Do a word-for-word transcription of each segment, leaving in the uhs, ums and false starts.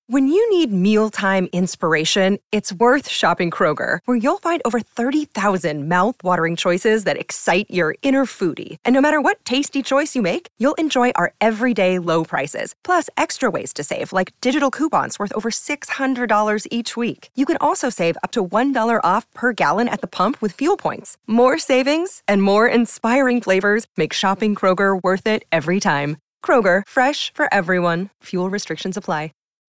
When you need mealtime inspiration, it's worth shopping Kroger, where you'll find over thirty thousand mouth-watering choices that excite your inner foodie. And no matter what tasty choice you make, you'll enjoy our everyday low prices, plus extra ways to save, like digital coupons worth over six hundred dollars each week. You can also save up to one dollar off per gallon at the pump with fuel points. More savings and more inspiring flavors make shopping Kroger worth it every time. Kroger, fresh for everyone. Fuel restrictions apply.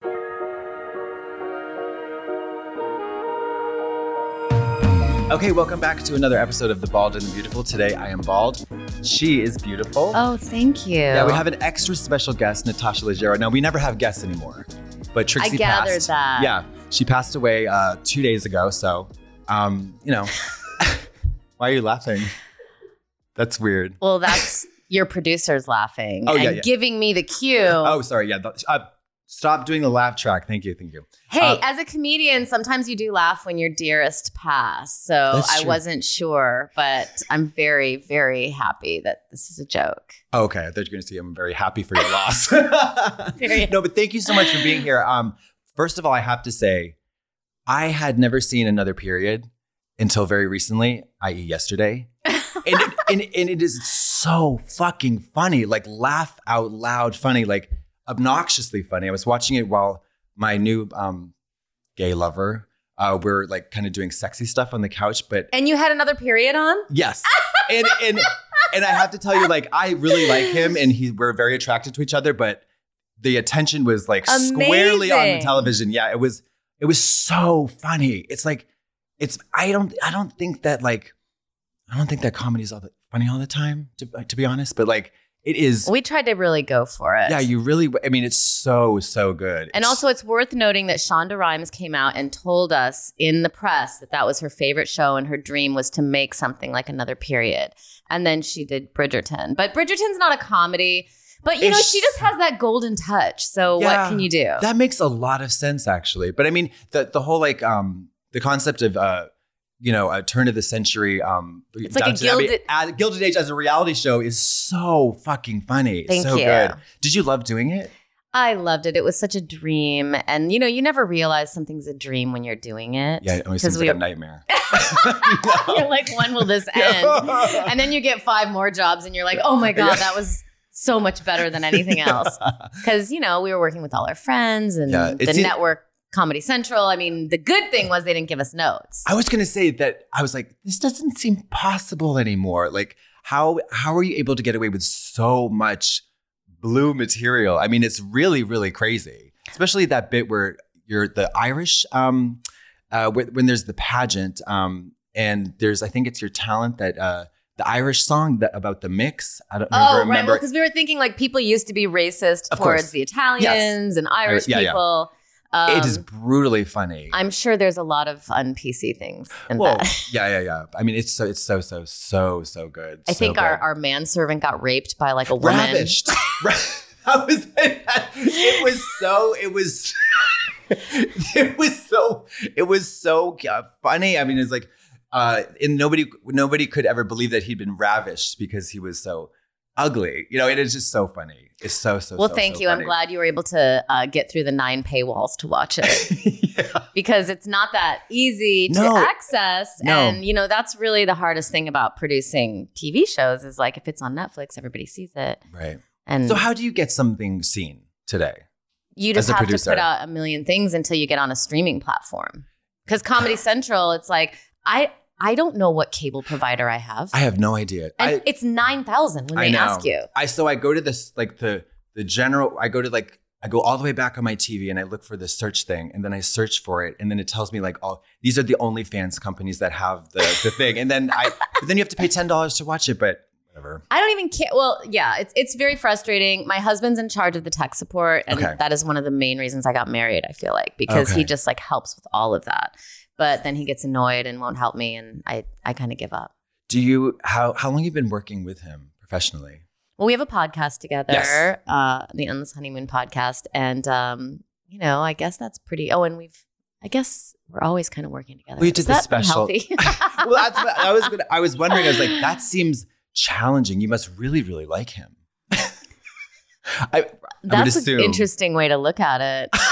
Okay, welcome back to another episode of The Bald and the Beautiful. Today, I am bald. She is beautiful. Oh, thank you. Yeah, we have an extra special guest, Natasha Leggero. Now, we never have guests anymore, but Trixie I gathered passed. that. Yeah, she passed away uh, two days ago. So, um, you know, why are you laughing? That's weird. Well, that's your producer's laughing oh, and yeah, yeah. giving me the cue. Oh, sorry. Yeah, uh, stop doing the laugh track. Thank you. Thank you. Hey, uh, as a comedian, sometimes you do laugh when your dearest pass. So I true. wasn't sure, but I'm very, very happy that this is a joke. Oh, okay. I thought you were going to say I'm very happy for your loss. Period. No, but thank you so much for being here. Um, first of all, I have to say, I had never seen another period until very recently, that is yesterday. and, it, and, and it is so fucking funny, like laugh out loud funny, like obnoxiously funny. I was watching it while my new um, gay lover, uh, we're like kind of doing sexy stuff on the couch, but And you had another period on? yes. and and and I have to tell you, like, I really like him, and he we're very attracted to each other, but the attention was like Amazing. Squarely on the television. Yeah, it was it was so funny. It's like it's I don't I don't think that like I don't think that comedy is all that funny all the time, to to be honest, but like it is. We tried to really go for it. Yeah, you really, I mean, it's so, so good. And it's, also, it's worth noting that Shonda Rhimes came out and told us in the press that that was her favorite show and her dream was to make something like Another Period. And then she did Bridgerton. But Bridgerton's not a comedy. But, you know, she just has that golden touch. So yeah, what can you do? That makes a lot of sense, actually. But I mean, the the whole like, um, the concept of, uh, you know, a turn of the century. Um, it's like a gilded, I mean, uh, Gilded Age as a reality show is so fucking funny. Thank so you. good. Did you love doing it? I loved it. It was such a dream. And, you know, you never realize something's a dream when you're doing it. Yeah, it always seems we, like a nightmare. no. You're like, when will this end? And then you get five more jobs and you're like, oh my God, yeah. that was so much better than anything else. Because, you know, we were working with all our friends and yeah, the network. Comedy Central. I mean, the good thing was they didn't give us notes. I was going to say that I was like, this doesn't seem possible anymore. Like, how how are you able to get away with so much blue material? I mean, it's really, really crazy. Especially that bit where you're the Irish, um, uh, when, when there's the pageant, um, and there's, I think it's your talent that uh, the Irish song that about the mix. I don't oh, remember. right. Well, because we were thinking like people used to be racist of towards course. the Italians yes. and Irish yeah, people. Yeah. Um, it is brutally funny. I'm sure there's a lot of un-P C things in well, that. yeah, yeah, yeah. I mean, it's so, it's so, so, so, so good. I so think good. our, our manservant got raped by like a woman. Ravished. That was it. It was so. It was. It was so. It was so funny. I mean, it's like, uh, and nobody, nobody could ever believe that he'd been ravished because he was so ugly. You know, it is just so funny. It's so, so, well, so, thank so you. funny. I'm glad you were able to uh, get through the nine paywalls to watch it. yeah. Because it's not that easy to No. access. No. And, you know, that's really the hardest thing about producing T V shows is like if it's on Netflix, everybody sees it. Right. And So how do you get something seen today? you just as a have producer? to put out a million things until you get on a streaming platform. Because Comedy Central, it's like, I I don't know what cable provider I have. I have no idea. and I, it's nine thousand when I they know. ask you. I so I go to this like the the general. I go to like I go all the way back on my T V and I look for the search thing and then I search for it and then it tells me like all these are the OnlyFans companies that have the the thing and then I but then you have to pay ten dollars to watch it, but whatever. I don't even care. Well, yeah, it's it's very frustrating. My husband's in charge of the tech support, and Okay. that is one of the main reasons I got married. I feel like because Okay. he just like helps with all of that. But then he gets annoyed and won't help me, and I I kind of give up. Do you how how long have you been working with him professionally? Well, we have a podcast together, Yes. uh, the Endless Honeymoon podcast, and um, you know, I guess that's pretty. Oh, and we've, I guess we're always kind of working together. We did Is the that special. unhealthy? Well, that's what I was gonna, I was wondering. I was like, that seems challenging. You must really really like him. I, I would That's an assume. interesting way to look at it.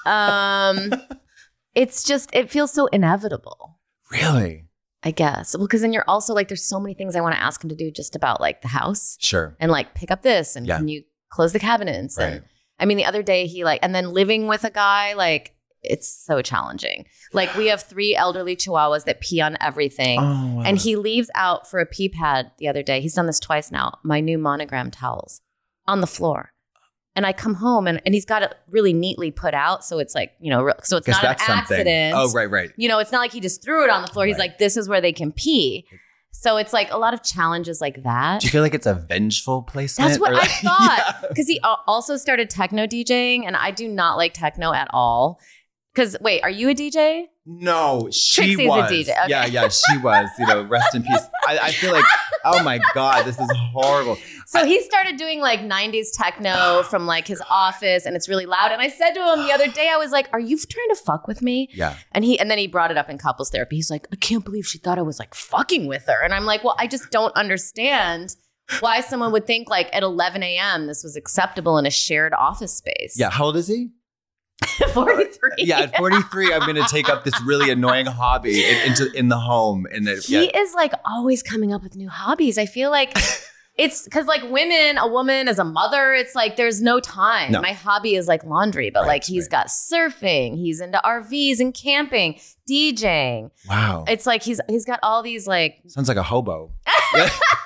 Um, it's just, it feels so inevitable. Really? I guess. Well, because then you're also like, there's so many things I want to ask him to do just about like the house. Sure. And like pick up this and Yeah. can you close the cabinets? Right. And I mean, the other day he like, and then living with a guy, like it's so challenging. Like we have three elderly chihuahuas that pee on everything. Oh, wow. And he leaves out for a pee pad the other day. He's done this twice now. My new Monogram towels on the floor. And I come home and, and he's got it really neatly put out. So it's like, you know, re- so it's Guess not an that's something. accident. Oh, right, right. You know, it's not like he just threw it on the floor. He's Right. like, this is where they can pee. So it's like a lot of challenges like that. Do you feel like it's a vengeful placement? That's what or I like- thought. Yeah. Because he al- also started techno DJing, and I do not like techno at all. Because wait, are you a D J? No, she Trixie's a was. D J, okay. Yeah, yeah, she was. You know, rest in peace. I, I feel like, oh my God, this is horrible. So he started doing like nineties techno from like his office, and it's really loud. And I said to him the other day, I was like, "Are you trying to fuck with me?" Yeah. And he and then he brought it up in couples therapy. He's like, "I can't believe she thought I was like fucking with her." And I'm like, "Well, I just don't understand why someone would think like at eleven a.m. this was acceptable in a shared office space." Yeah. How old is he? forty-three. Yeah, at forty-three, I'm going to take up this really annoying hobby in, into in the home. And it, He yeah. is like always coming up with new hobbies. I feel like it's because like women, a woman as a mother, it's like there's no time. No. My hobby is like laundry, but Right, like he's right. got surfing, he's into R Vs and camping, DJing. Wow. It's like he's he's got all these like Sounds like a hobo. Yeah.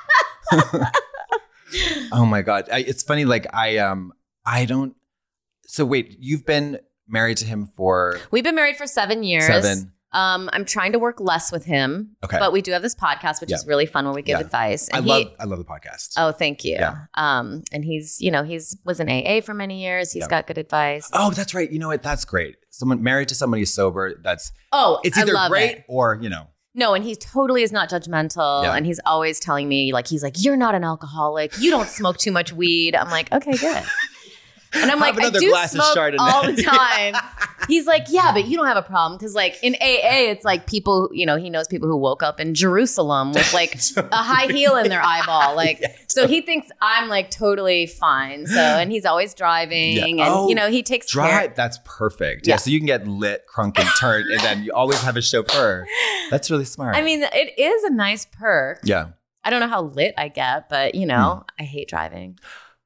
Oh my God. I, it's funny. Like I, um, I don't. So wait, you've been married to him for we've been married for seven years. seven. Um, I'm trying to work less with him. Okay. But we do have this podcast, which Yeah. is really fun where we give Yeah. advice. I And he- love, I love the podcast. Oh, thank you. Yeah. Um, and he's, you know, he's was in A A for many years. He's Yeah. got good advice. Oh, that's right. You know what? That's great. Someone married to somebody sober. That's Oh, it's I either love great it. or you know. No, and he totally is not judgmental. Yeah. And he's always telling me, like, he's like, you're not an alcoholic. You don't smoke too much weed. I'm like, okay, good. And I'm Have like, I another do glass of smoke Chardonnay. all the time. He's like, yeah, but you don't have a problem. Because, like, in A A, it's like people, you know, he knows people who woke up in Jerusalem with, like, a high heel in their eyeball. Like, Yeah, so he thinks I'm, like, totally fine. So, and he's always driving. Yeah. And, Oh, you know, he takes care. Drive. That's perfect. Yeah. Yeah. So you can get lit, crunk, and turned, and then you always have a chauffeur. That's really smart. I mean, it is a nice perk. yeah. I don't know how lit I get, but, you know, I hate driving.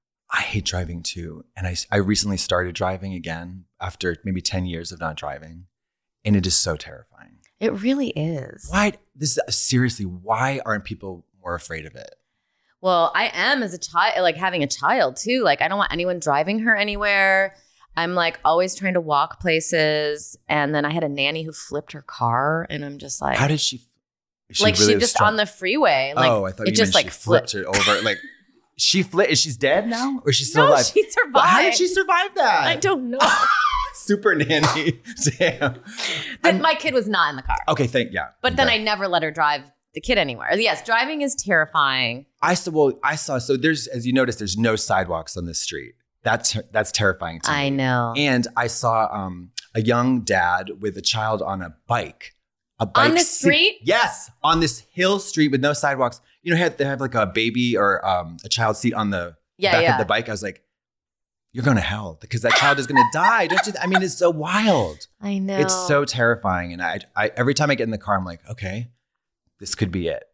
I hate driving too. And I, I recently started driving again after maybe ten years of not driving. And it is so terrifying. It really is. Why? This is seriously, why aren't people more afraid of it? Well, I am as a child, like having a child too. Like, I don't want anyone driving her anywhere. I'm like always trying to walk places. And then I had a nanny who flipped her car. And I'm just like, How did she? she like really she was just strong? on the freeway. Like, oh, I thought it you just meant like she flipped her over. Like she flipped. Is she's dead now, or is she still No, alive? she survived. But how did she survive that? I don't know. Super nanny. Damn. But my kid was not in the car. Okay, thank yeah. But then I Okay. never let her drive the kid anywhere. Yes, driving is terrifying. I saw. Well, I saw. So there's, as you noticed, there's no sidewalks on this street. That's that's terrifying to me. I know. And I saw um, a young dad with a child on a bike. A bike On the seat- street? Yes, on this hill street with no sidewalks. You know, they have, they have like a baby or um, a child seat on the Yeah, back yeah. of the bike. I was like, you're going to hell because that child is going to die. Don't you? I mean, it's so wild. I know. It's so terrifying. And I, I, every time I get in the car, I'm like, okay, this could be it.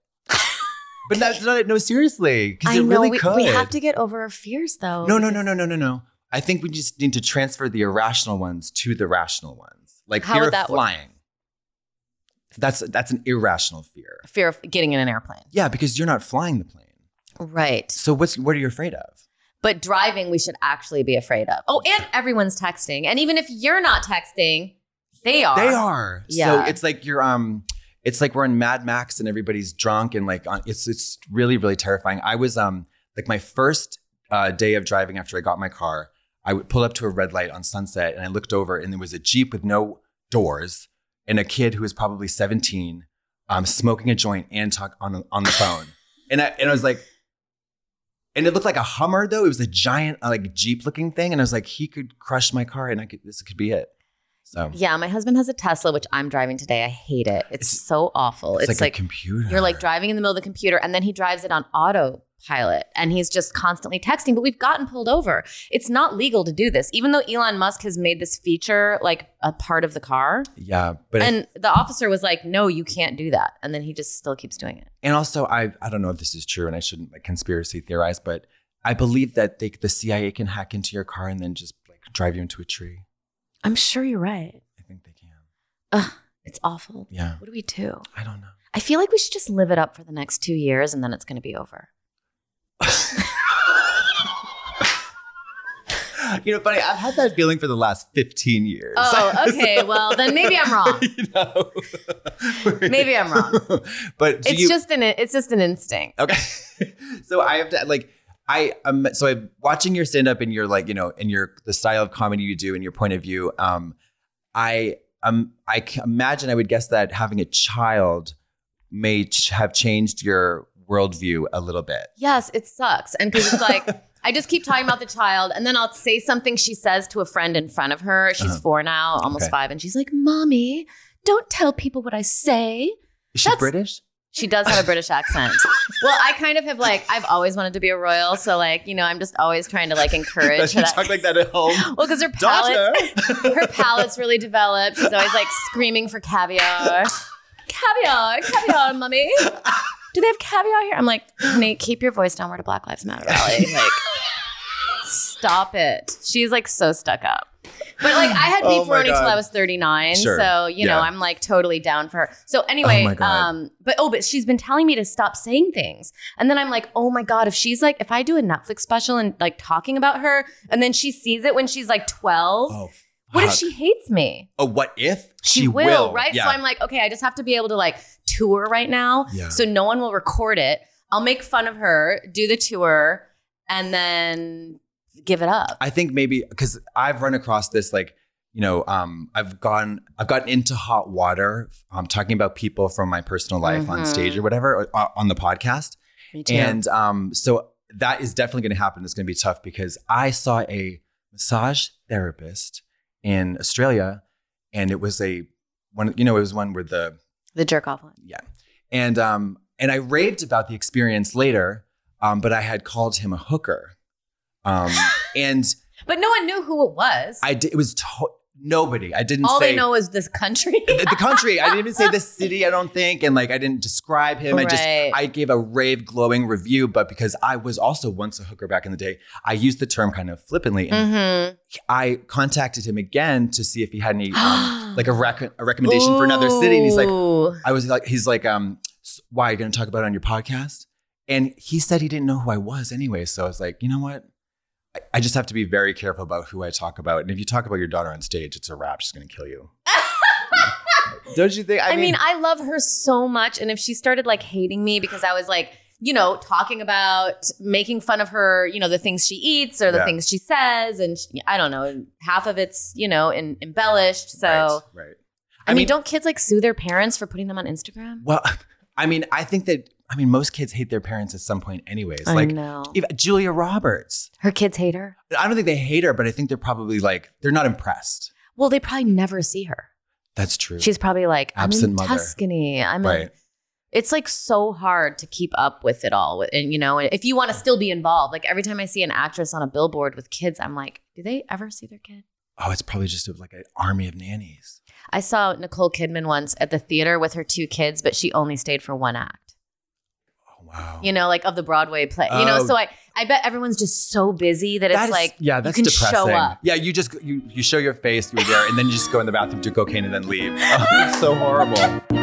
But that's not it. No, seriously, because I it know. really we, could. we have to get over our fears, though. No, no, no, no, no, no, no. I think we just need to transfer the irrational ones to the rational ones. Like How fear would of that work? flying. That's that's an irrational fear. Fear of getting in an airplane. Yeah, because you're not flying the plane. Right. So what's what are you afraid of? But driving, we should actually be afraid of. Oh, and everyone's texting. And even if you're not texting, they are. They are. So Yeah. it's like you're um it's like we're in Mad Max and everybody's drunk and like on, it's it's really really terrifying. I was um like my first uh, day of driving after I got my car, I would pull up to a red light on Sunset and I looked over and there was a Jeep with no doors and a kid who was probably seventeen um smoking a joint and talk on on the phone. And I and I was like, and it looked like a Hummer though. It was a giant uh, like Jeep looking thing. And I was like, he could crush my car and I could this could be it. So Yeah, my husband has a Tesla, which I'm driving today. I hate it. It's, It's- so awful. it's, It's, like, like, a computer. you're like driving in the middle of the computer, and then he drives it on auto pilot and he's just constantly texting, but we've gotten pulled over. It's not legal to do this, even though Elon Musk has made this feature like a part of the car. Yeah. But and I, the officer was like, no, you can't do that. And then he just still keeps doing it. and also, I I don't know if this is true and I shouldn't like conspiracy theorize, but I believe that they, the C I A can hack into your car and then just like drive you into a tree. I'm sure you're right. I think they can. Ugh, it's awful. Yeah. What do we do? I don't know. I feel like we should just live it up for the next two years and then it's going to be over. You know, funny, I've had that feeling for the last fifteen years. Oh, okay. Well, then maybe I'm wrong. You know? Maybe I'm wrong. But do It's you, just an it's just an instinct. okay. So I have to like I um so I'm watching your stand up and your like, you know, and your the style of comedy you do and your point of view. Um I um I can imagine I would guess that having a child may ch- have changed your worldview a little bit. Yes, it sucks. And because it's like, I just keep talking about the child and then I'll say something she says to a friend in front of her. She's Uh-huh. four now, almost Okay. five. And she's like, Mommy, don't tell people what I say. Is she That's- British? She does have a British accent. Well, I kind of have like, I've always wanted to be a royal. So like, you know, I'm just always trying to like encourage Does she her. that- talk like that at home? Well, because her Daughter. palate, her palate's really developed. She's always like screaming for caviar. Caviar, caviar, mummy. Do they have caviar here? I'm like, honey, keep your voice down. We're at a Black Lives Matter rally. Like, stop it. She's like so stuck up. But like, I had Oh beef my Roni till God. I was thirty-nine. Sure. So, you know, Yeah. I'm like totally down for her. So anyway, Oh my God. um, but oh, but she's been telling me to stop saying things. And then I'm like, oh my God, if she's like, if I do a Netflix special and like talking about her, and then she sees it when she's like twelve, Oh, what if fuck. she hates me? Oh, what if? She, will, right? Yeah. So I'm like, okay, I just have to be able to like tour right now. Yeah. So no one will record it. I'll make fun of her, do the tour, and then give it up. I think maybe because I've run across this, like, you know, um, I've gone, I've gotten into hot water. I'm talking about people from my personal life on Mhm. stage or whatever or, uh, on the podcast, Me too. and um, so that is definitely going to happen. It's going to be tough because I saw a massage therapist in Australia, and it was a one. You know, it was one where the the jerk off one. yeah, and um, and I raved about the experience later, um, but I had called him a hooker, um, and. But no one knew who it was. I did, it was to- nobody. I didn't All say they know is this country. the, the country. I didn't even say the city. I don't think, and like I didn't describe him. I just Right. I gave a rave glowing review. But because I was also once a hooker back in the day, I used the term kind of flippantly, and Mm-hmm. I contacted him again to see if he had any um, like a, rec- a recommendation for another city. And he's like, I was like, he's like, um, "S- why are you going to talk about it on your podcast? And he said he didn't know who I was anyway. So I was like, you know what? I- I just have to be very careful about who I talk about. And if you talk about your daughter on stage, it's a wrap. She's going to kill you. Don't you think? I, mean, mean, I love her so much. And if she started like hating me because I was like, you know, talking about making fun of her, you know, the things she eats or the Yeah. things she says. And she, I don't know, half of it's, you know, in, embellished. So, right. right. I, mean, don't kids like sue their parents for putting them on Instagram? Well, I mean, I think that, I mean, most kids hate their parents at some point anyways. I Like know. if, Julia Roberts, Her kids hate her. I don't think they hate her, but I think they're probably like, they're not impressed. Well, they probably never see her. That's true. She's probably like, I'm Absent in mother. Tuscany. I'm in. right. It's like so hard to keep up with it all. And, you know, if you want to still be involved, like every time I see an actress on a billboard with kids, I'm like, do they ever see their kid? Oh, it's probably just like an army of nannies. I saw Nicole Kidman once at the theater with her two kids, but she only stayed for one act. Oh, wow. You know, like of the Broadway play. You know, Oh. so I, I bet everyone's just so busy that it's That is- like, yeah, that's you can depressing. show up. Yeah, you just you you show your face, you're there, and then you just go in the bathroom, do cocaine, and then leave. Oh, it's so horrible.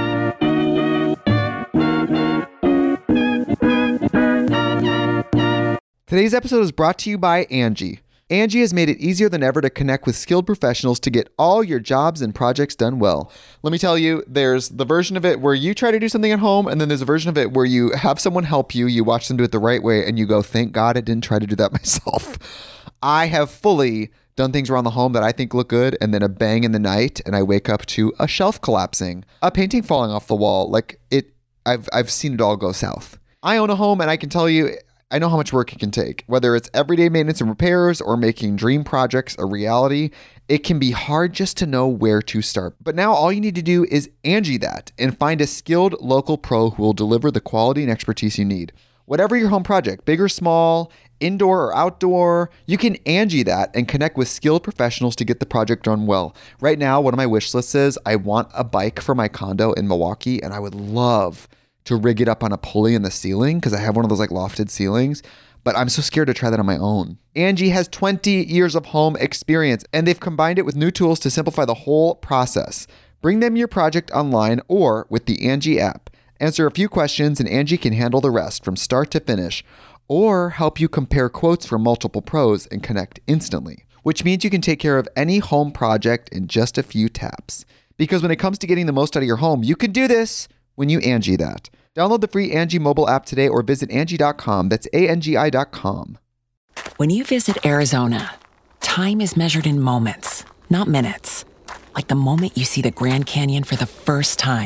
Today's episode is brought to you by Angie. Angie has made it easier than ever to connect with skilled professionals to get all your jobs and projects done well. Let me tell you, there's the version of it where you try to do something at home, and then there's a version of it where you have someone help you, you watch them do it the right way, and you go, thank God I didn't try to do that myself. I have fully done things around the home that I think look good, and then a bang in the night, and I wake up to a shelf collapsing, a painting falling off the wall. Like it, I've I've seen it all go south. I own a home, and I can tell you, I know how much work it can take. Whether it's everyday maintenance and repairs or making dream projects a reality, it can be hard just to know where to start. But now all you need to do is Angie that and find a skilled local pro who will deliver the quality and expertise you need. Whatever your home project, big or small, indoor or outdoor, you can Angie that and connect with skilled professionals to get the project done well. Right now, one of my wish lists is I want a bike for my condo in Milwaukee, and I would love to rig it up on a pulley in the ceiling because I have one of those like lofted ceilings, but I'm so scared to try that on my own. Angie has twenty years of home experience, and they've combined it with new tools to simplify the whole process. Bring them your project online or with the Angie app. Answer a few questions and Angie can handle the rest from start to finish, or help you compare quotes from multiple pros and connect instantly, which means you can take care of any home project in just a few taps. Because when it comes to getting the most out of your home, you can do this when you Angie that. Download the free Angie mobile app today or visit Angie dot com. That's A N G I dot com. When you visit Arizona, time is measured in moments, not minutes. Like the moment you see the Grand Canyon for the first time.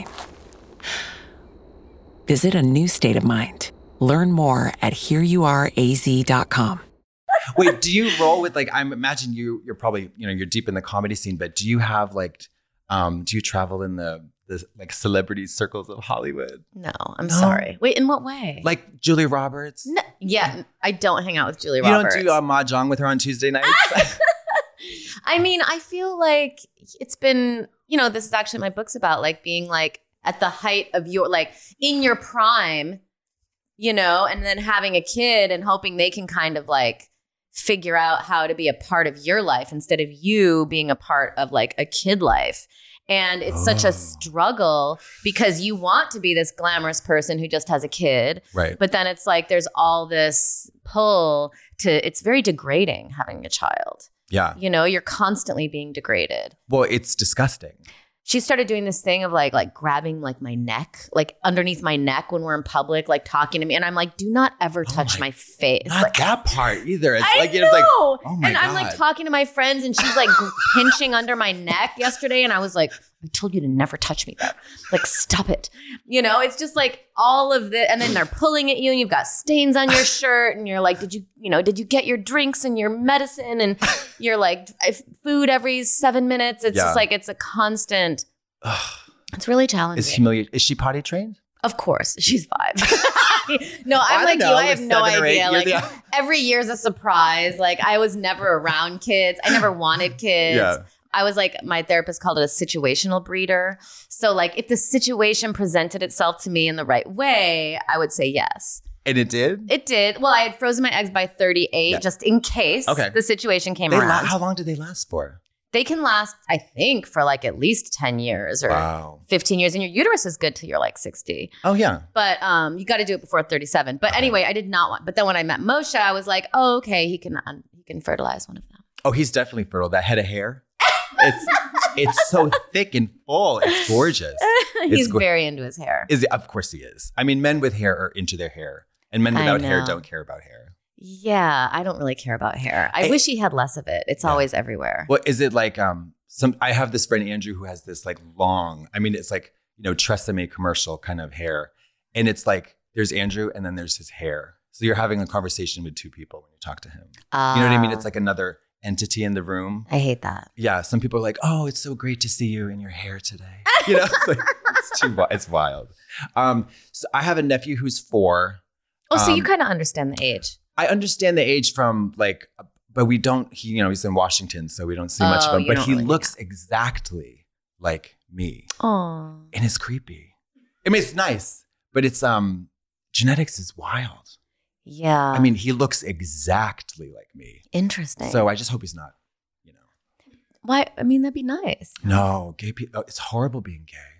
Visit a new state of mind. Learn more at here you are A Z dot com. Wait, do you roll with like, I imagine you, you're probably, you know, you're deep in the comedy scene, but do you have like, um, do you travel in the, the like celebrity circles of Hollywood? No, I'm No? sorry. Wait, in what way? Like Julia Roberts? No, yeah, I don't hang out with Julia You Roberts. don't do uh, mahjong with her on Tuesday nights? I mean, I feel like it's been, you know, this is actually my book's about like being like at the height of your, like in your prime, you know, and then having a kid and hoping they can kind of like figure out how to be a part of your life instead of you being a part of like a kid life. And it's oh. such a struggle because you want to be this glamorous person who just has a kid. Right. But then it's like there's all this pull to, it's very degrading having a child. Yeah. You know, you're constantly being degraded. Well, it's disgusting. She started doing this thing of like like grabbing like my neck, like underneath my neck when we're in public, like talking to me. And I'm like, do not ever touch oh my, my face. Not like, that part either. It's I like, know. It's like, oh my and God. I'm like talking to my friends and she's like pinching under my neck yesterday. And I was like, I told you to never touch me there. Like, stop it. You know, it's just like all of this. And then they're pulling at you and you've got stains on your shirt. And you're like, did you, you know, did you get your drinks and your medicine? And you're like, food every seven minutes. It's yeah. just like, it's a constant. It's really challenging. Is humiliating. Is she potty trained? Of course. She's five. No, I'm I like know, you. I have no idea. Like yeah. every year's a surprise. Like I was never around kids. I never wanted kids. Yeah. I was like, my therapist called it a situational breeder. So like if the situation presented itself to me in the right way, I would say yes. And it did? It did. Well, I had frozen my eggs by thirty-eight yeah. just in case okay. the situation came they around. La- how long did they last for? They can last, I think, for like at least ten years or wow. fifteen years. And your uterus is good till you're like sixty. Oh, yeah. But um, you got to do it before thirty-seven. But anyway, I did not want. But then when I met Moshe, I was like, oh, okay, he can um, he can fertilize one of them. Oh, he's definitely fertile. That head of hair. It's it's so thick and full. It's gorgeous. He's it's go- very into his hair. Is it? Of course he is. I mean, men with hair are into their hair. And men without hair don't care about hair. Yeah, I don't really care about hair. I, I wish he had less of it. It's yeah. always everywhere. Well, is it like um some? I have this friend Andrew who has this like long. I mean, it's like you know Tresemme commercial kind of hair, and it's like there's Andrew and then there's his hair. So you're having a conversation with two people when you talk to him. Uh, you know what I mean? It's like another entity in the room. I hate that. Yeah, some people are like, "Oh, it's so great to see you in your hair today." You know, it's, like, it's too it's wild. Um, so I have a nephew who's four. Oh, so um, you kind of understand the age. I understand the age from like, but we don't, he, you know, he's in Washington, so we don't see much oh, of him, but he really looks exactly like me. Oh. And it's creepy. I mean, it's nice, but it's, um, genetics is wild. Yeah. I mean, he looks exactly like me. Interesting. So I just hope he's not, you know. Why? I mean, that'd be nice. No, gay people, it's horrible being gay.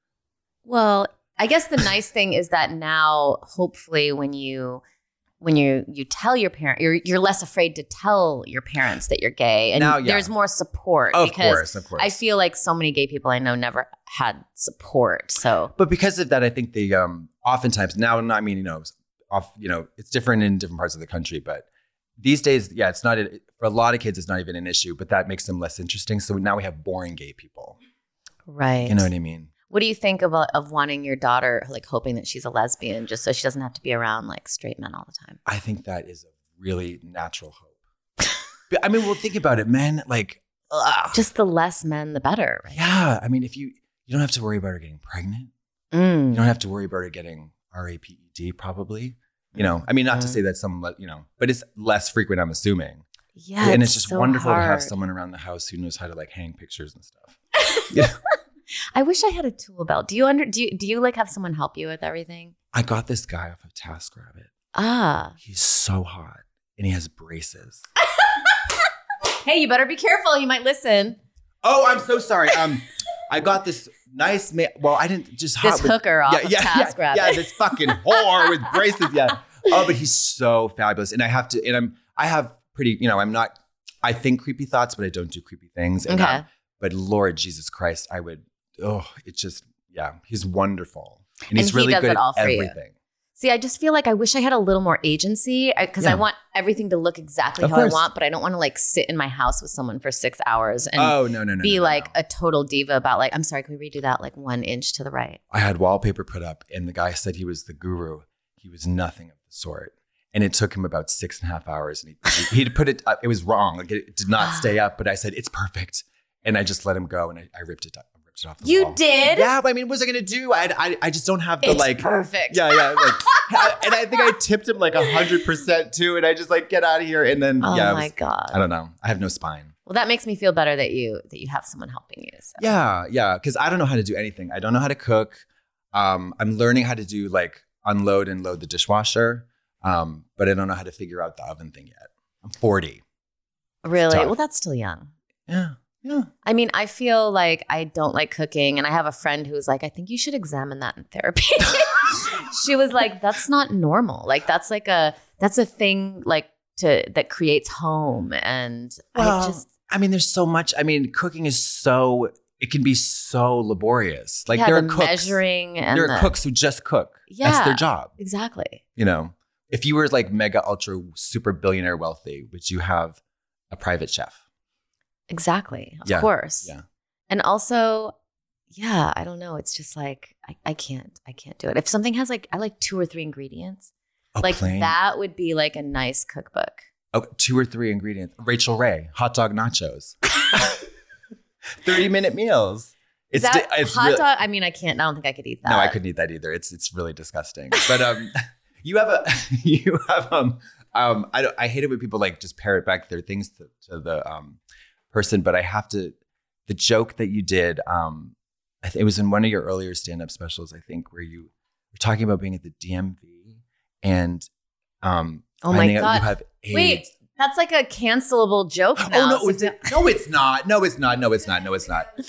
Well, I guess the nice thing is that now, hopefully, when you when you you tell your parent, you're you're less afraid to tell your parents that you're gay, and now, yeah. there's more support. Of because course, of course. I feel like so many gay people I know never had support. So, but because of that, I think they um oftentimes now, I mean, you know, off, you know, it's different in different parts of the country, but these days, yeah, it's not a, for a lot of kids, it's not even an issue, but that makes them less interesting. So now we have boring gay people, right? You know what I mean? What do you think of of wanting your daughter, like hoping that she's a lesbian, just so she doesn't have to be around like straight men all the time? I think that is a really natural hope. I mean, well, think about it, men. Like, ugh. Just the less men, the better, right? Yeah, I mean, if you you don't have to worry about her getting pregnant, mm. you don't have to worry about her getting R A P E D, probably. You know, I mean, not to say that some, you know, but it's less frequent, I'm assuming. Yeah. And it's, it's just so wonderful hard. to have someone around the house who knows how to like hang pictures and stuff. Yeah. I wish I had a tool belt. Do you under do you do you like have someone help you with everything? I got this guy off of TaskRabbit. Ah. He's so hot and he has braces. Hey, you better be careful. You might listen. Oh, I'm so sorry. Um, I got this nice man. Well, I didn't just hot This with- hooker off yeah, of yeah, TaskRabbit. Yeah, yeah, this fucking whore with braces. Yeah. Oh, but he's so fabulous. And I have to, and I'm, I have pretty, you know, I'm not, I think creepy thoughts, but I don't do creepy things. And, Okay. um, but Lord Jesus Christ, I would, oh, it's just, yeah, he's wonderful. And he's And he really does good it all at for you. everything. See, I just feel like I wish I had a little more agency because I Yeah. want everything to look exactly Of how course. I want, but I don't want to like sit in my house with someone for six hours and Oh, no, no, no. be no, no, like no. a total diva about like, I'm sorry, can we redo that like one inch to the right? I had wallpaper put up and the guy said he was the guru. He was nothing of the sort. And it took him about six and a half hours. And he, he'd put it up. It was wrong. Like it did not stay up, but I said, it's perfect. And I just let him go and I, I ripped it up. I ripped it off the You wall. did? Yeah, but I mean, what was I going to do? I, I, I just don't have the It's like. perfect. Yeah, yeah. Like, and I think I tipped him like a hundred percent too. And I just like, get out of here. And then, Oh yeah. it my was- God. I don't know. I have no spine. Well, that makes me feel better that you that you have someone helping you. So. Yeah, yeah. Because I don't know how to do anything. I don't know how to cook. Um, I'm learning how to do like unload and load the dishwasher. Um, but I don't know how to figure out the oven thing yet. I'm forty. Really? tough. Well, that's still young. Yeah, yeah. I mean, I feel like I don't like cooking. And I have a friend who's like, I think you should examine that in therapy. She was like, that's not normal. Like, that's like a, that's a thing like to, that creates home. And Well, I just, I mean, there's so much. I mean, cooking is so, it can be so laborious. Like yeah, there are the cooks. measuring and there the, are cooks who just cook. Yeah. That's their job. Exactly. You know, if you were like mega ultra super billionaire wealthy, would you have a private chef? Exactly. Of Yeah. course. Yeah. And also, yeah, I don't know. It's just like, I, I can't, I can't do it. If something has like, I like two or three ingredients, A like plain- that would be like a nice cookbook. Oh, two or three ingredients. Rachel Ray, hot dog nachos. thirty minute meals. Is It's that di- it's hot really- dog? I mean, I can't, I don't think I could eat that. No, I couldn't eat that either. It's it's really disgusting. But um, you have a you have um um I don't I hate it when people like just parrot back their things to, to the um person. But I have to the joke that you did um I th- it was in one of your earlier stand up specials I think where you were talking about being at the D M V and um Oh my finding out God. you have AIDS. Wait, that's like a cancelable joke now. Oh no, So is it? No, it's not. No, it's not. No, it's not. No, it's not.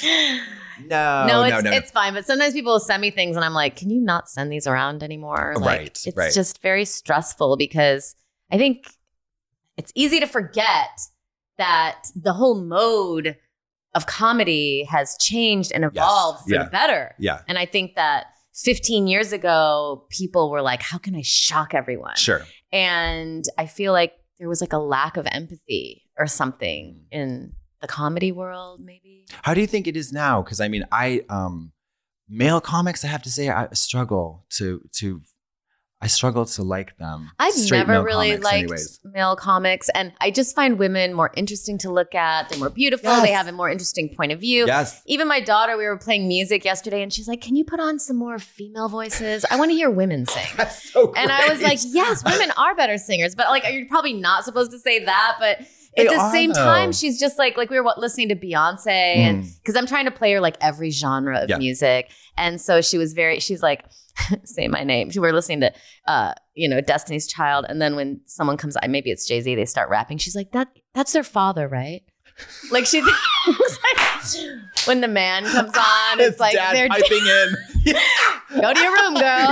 No, no, no, it's, no. it's fine. But sometimes people will send me things and I'm like, can you not send these around anymore? Like, Right, It's right. just very stressful because I think it's easy to forget that the whole mode of comedy has changed and evolved for yeah. the better. Yeah, And I think that fifteen years ago, people were like, how can I shock everyone? sure. And I feel like there was like a lack of empathy or something in the comedy world, maybe. How do you think it is now? Because I mean, I um, male comics. I have to say, I struggle to to. I struggle to like them. I've Straight never male really comics liked anyways. male comics, and I just find women more interesting to look at. They're more beautiful. They Yes. have a more interesting point of view. Yes. Even my daughter, we were playing music yesterday, and she's like, "Can you put on some more female voices? I want to hear women sing." That's so great. And I was like, yes, women are better singers. But like, you're probably not supposed to say that. But They at the are, same though. time, she's just like, like we were what, listening to Beyonce. And Mm. because I'm trying to play her like every genre of Yeah. music. And so she was very, she's like, say my name. She were listening to, uh, you know, Destiny's Child. And then when someone comes on, maybe it's Jay-Z, they start rapping. She's like, that that's their father, right? Like she thinks like when the man comes on, it's, It's like, dad they're piping in. go to your room, girl.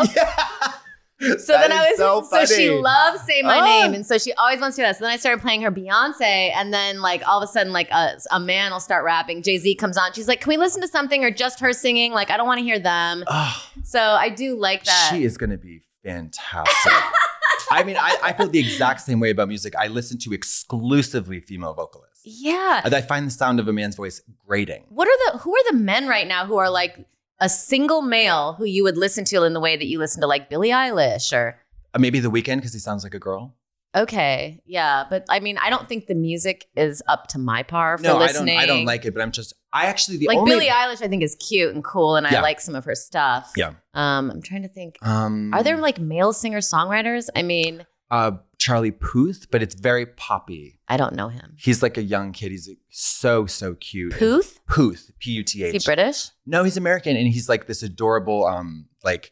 Yeah. So That then I is was so so, she funny. loves Say My Ah. Name, and so she always wants to do that. So then I started playing her Beyonce, and then like all of a sudden like a, a man will start rapping. Jay-Z comes on, she's like, "Can we listen to something or just her singing? Like I don't want to hear them." Oh, So I do like that. she is going to be fantastic. I mean, I, I feel the exact same way about music. I listen to exclusively female vocalists. Yeah. And I find the sound of a man's voice grating. What are the who are the men right now who are like a single male who you would listen to in the way that you listen to like Billie Eilish or Uh, maybe The Weeknd because he sounds like a girl. okay, yeah, but I mean, I don't think the music is up to my par for No, I don't. listening. I don't like it. But I'm just. I actually the like only Billie Eilish, I think is cute and cool, and Yeah. I like some of her stuff. Yeah. Um, I'm trying to think. um Are there like male singer songwriters? I mean, uh Charlie Puth, but it's very poppy. I don't know him. He's like a young kid. He's so so cute. Puth? Puth, P U T Is he H. British? No, he's American, and he's like this adorable, um, like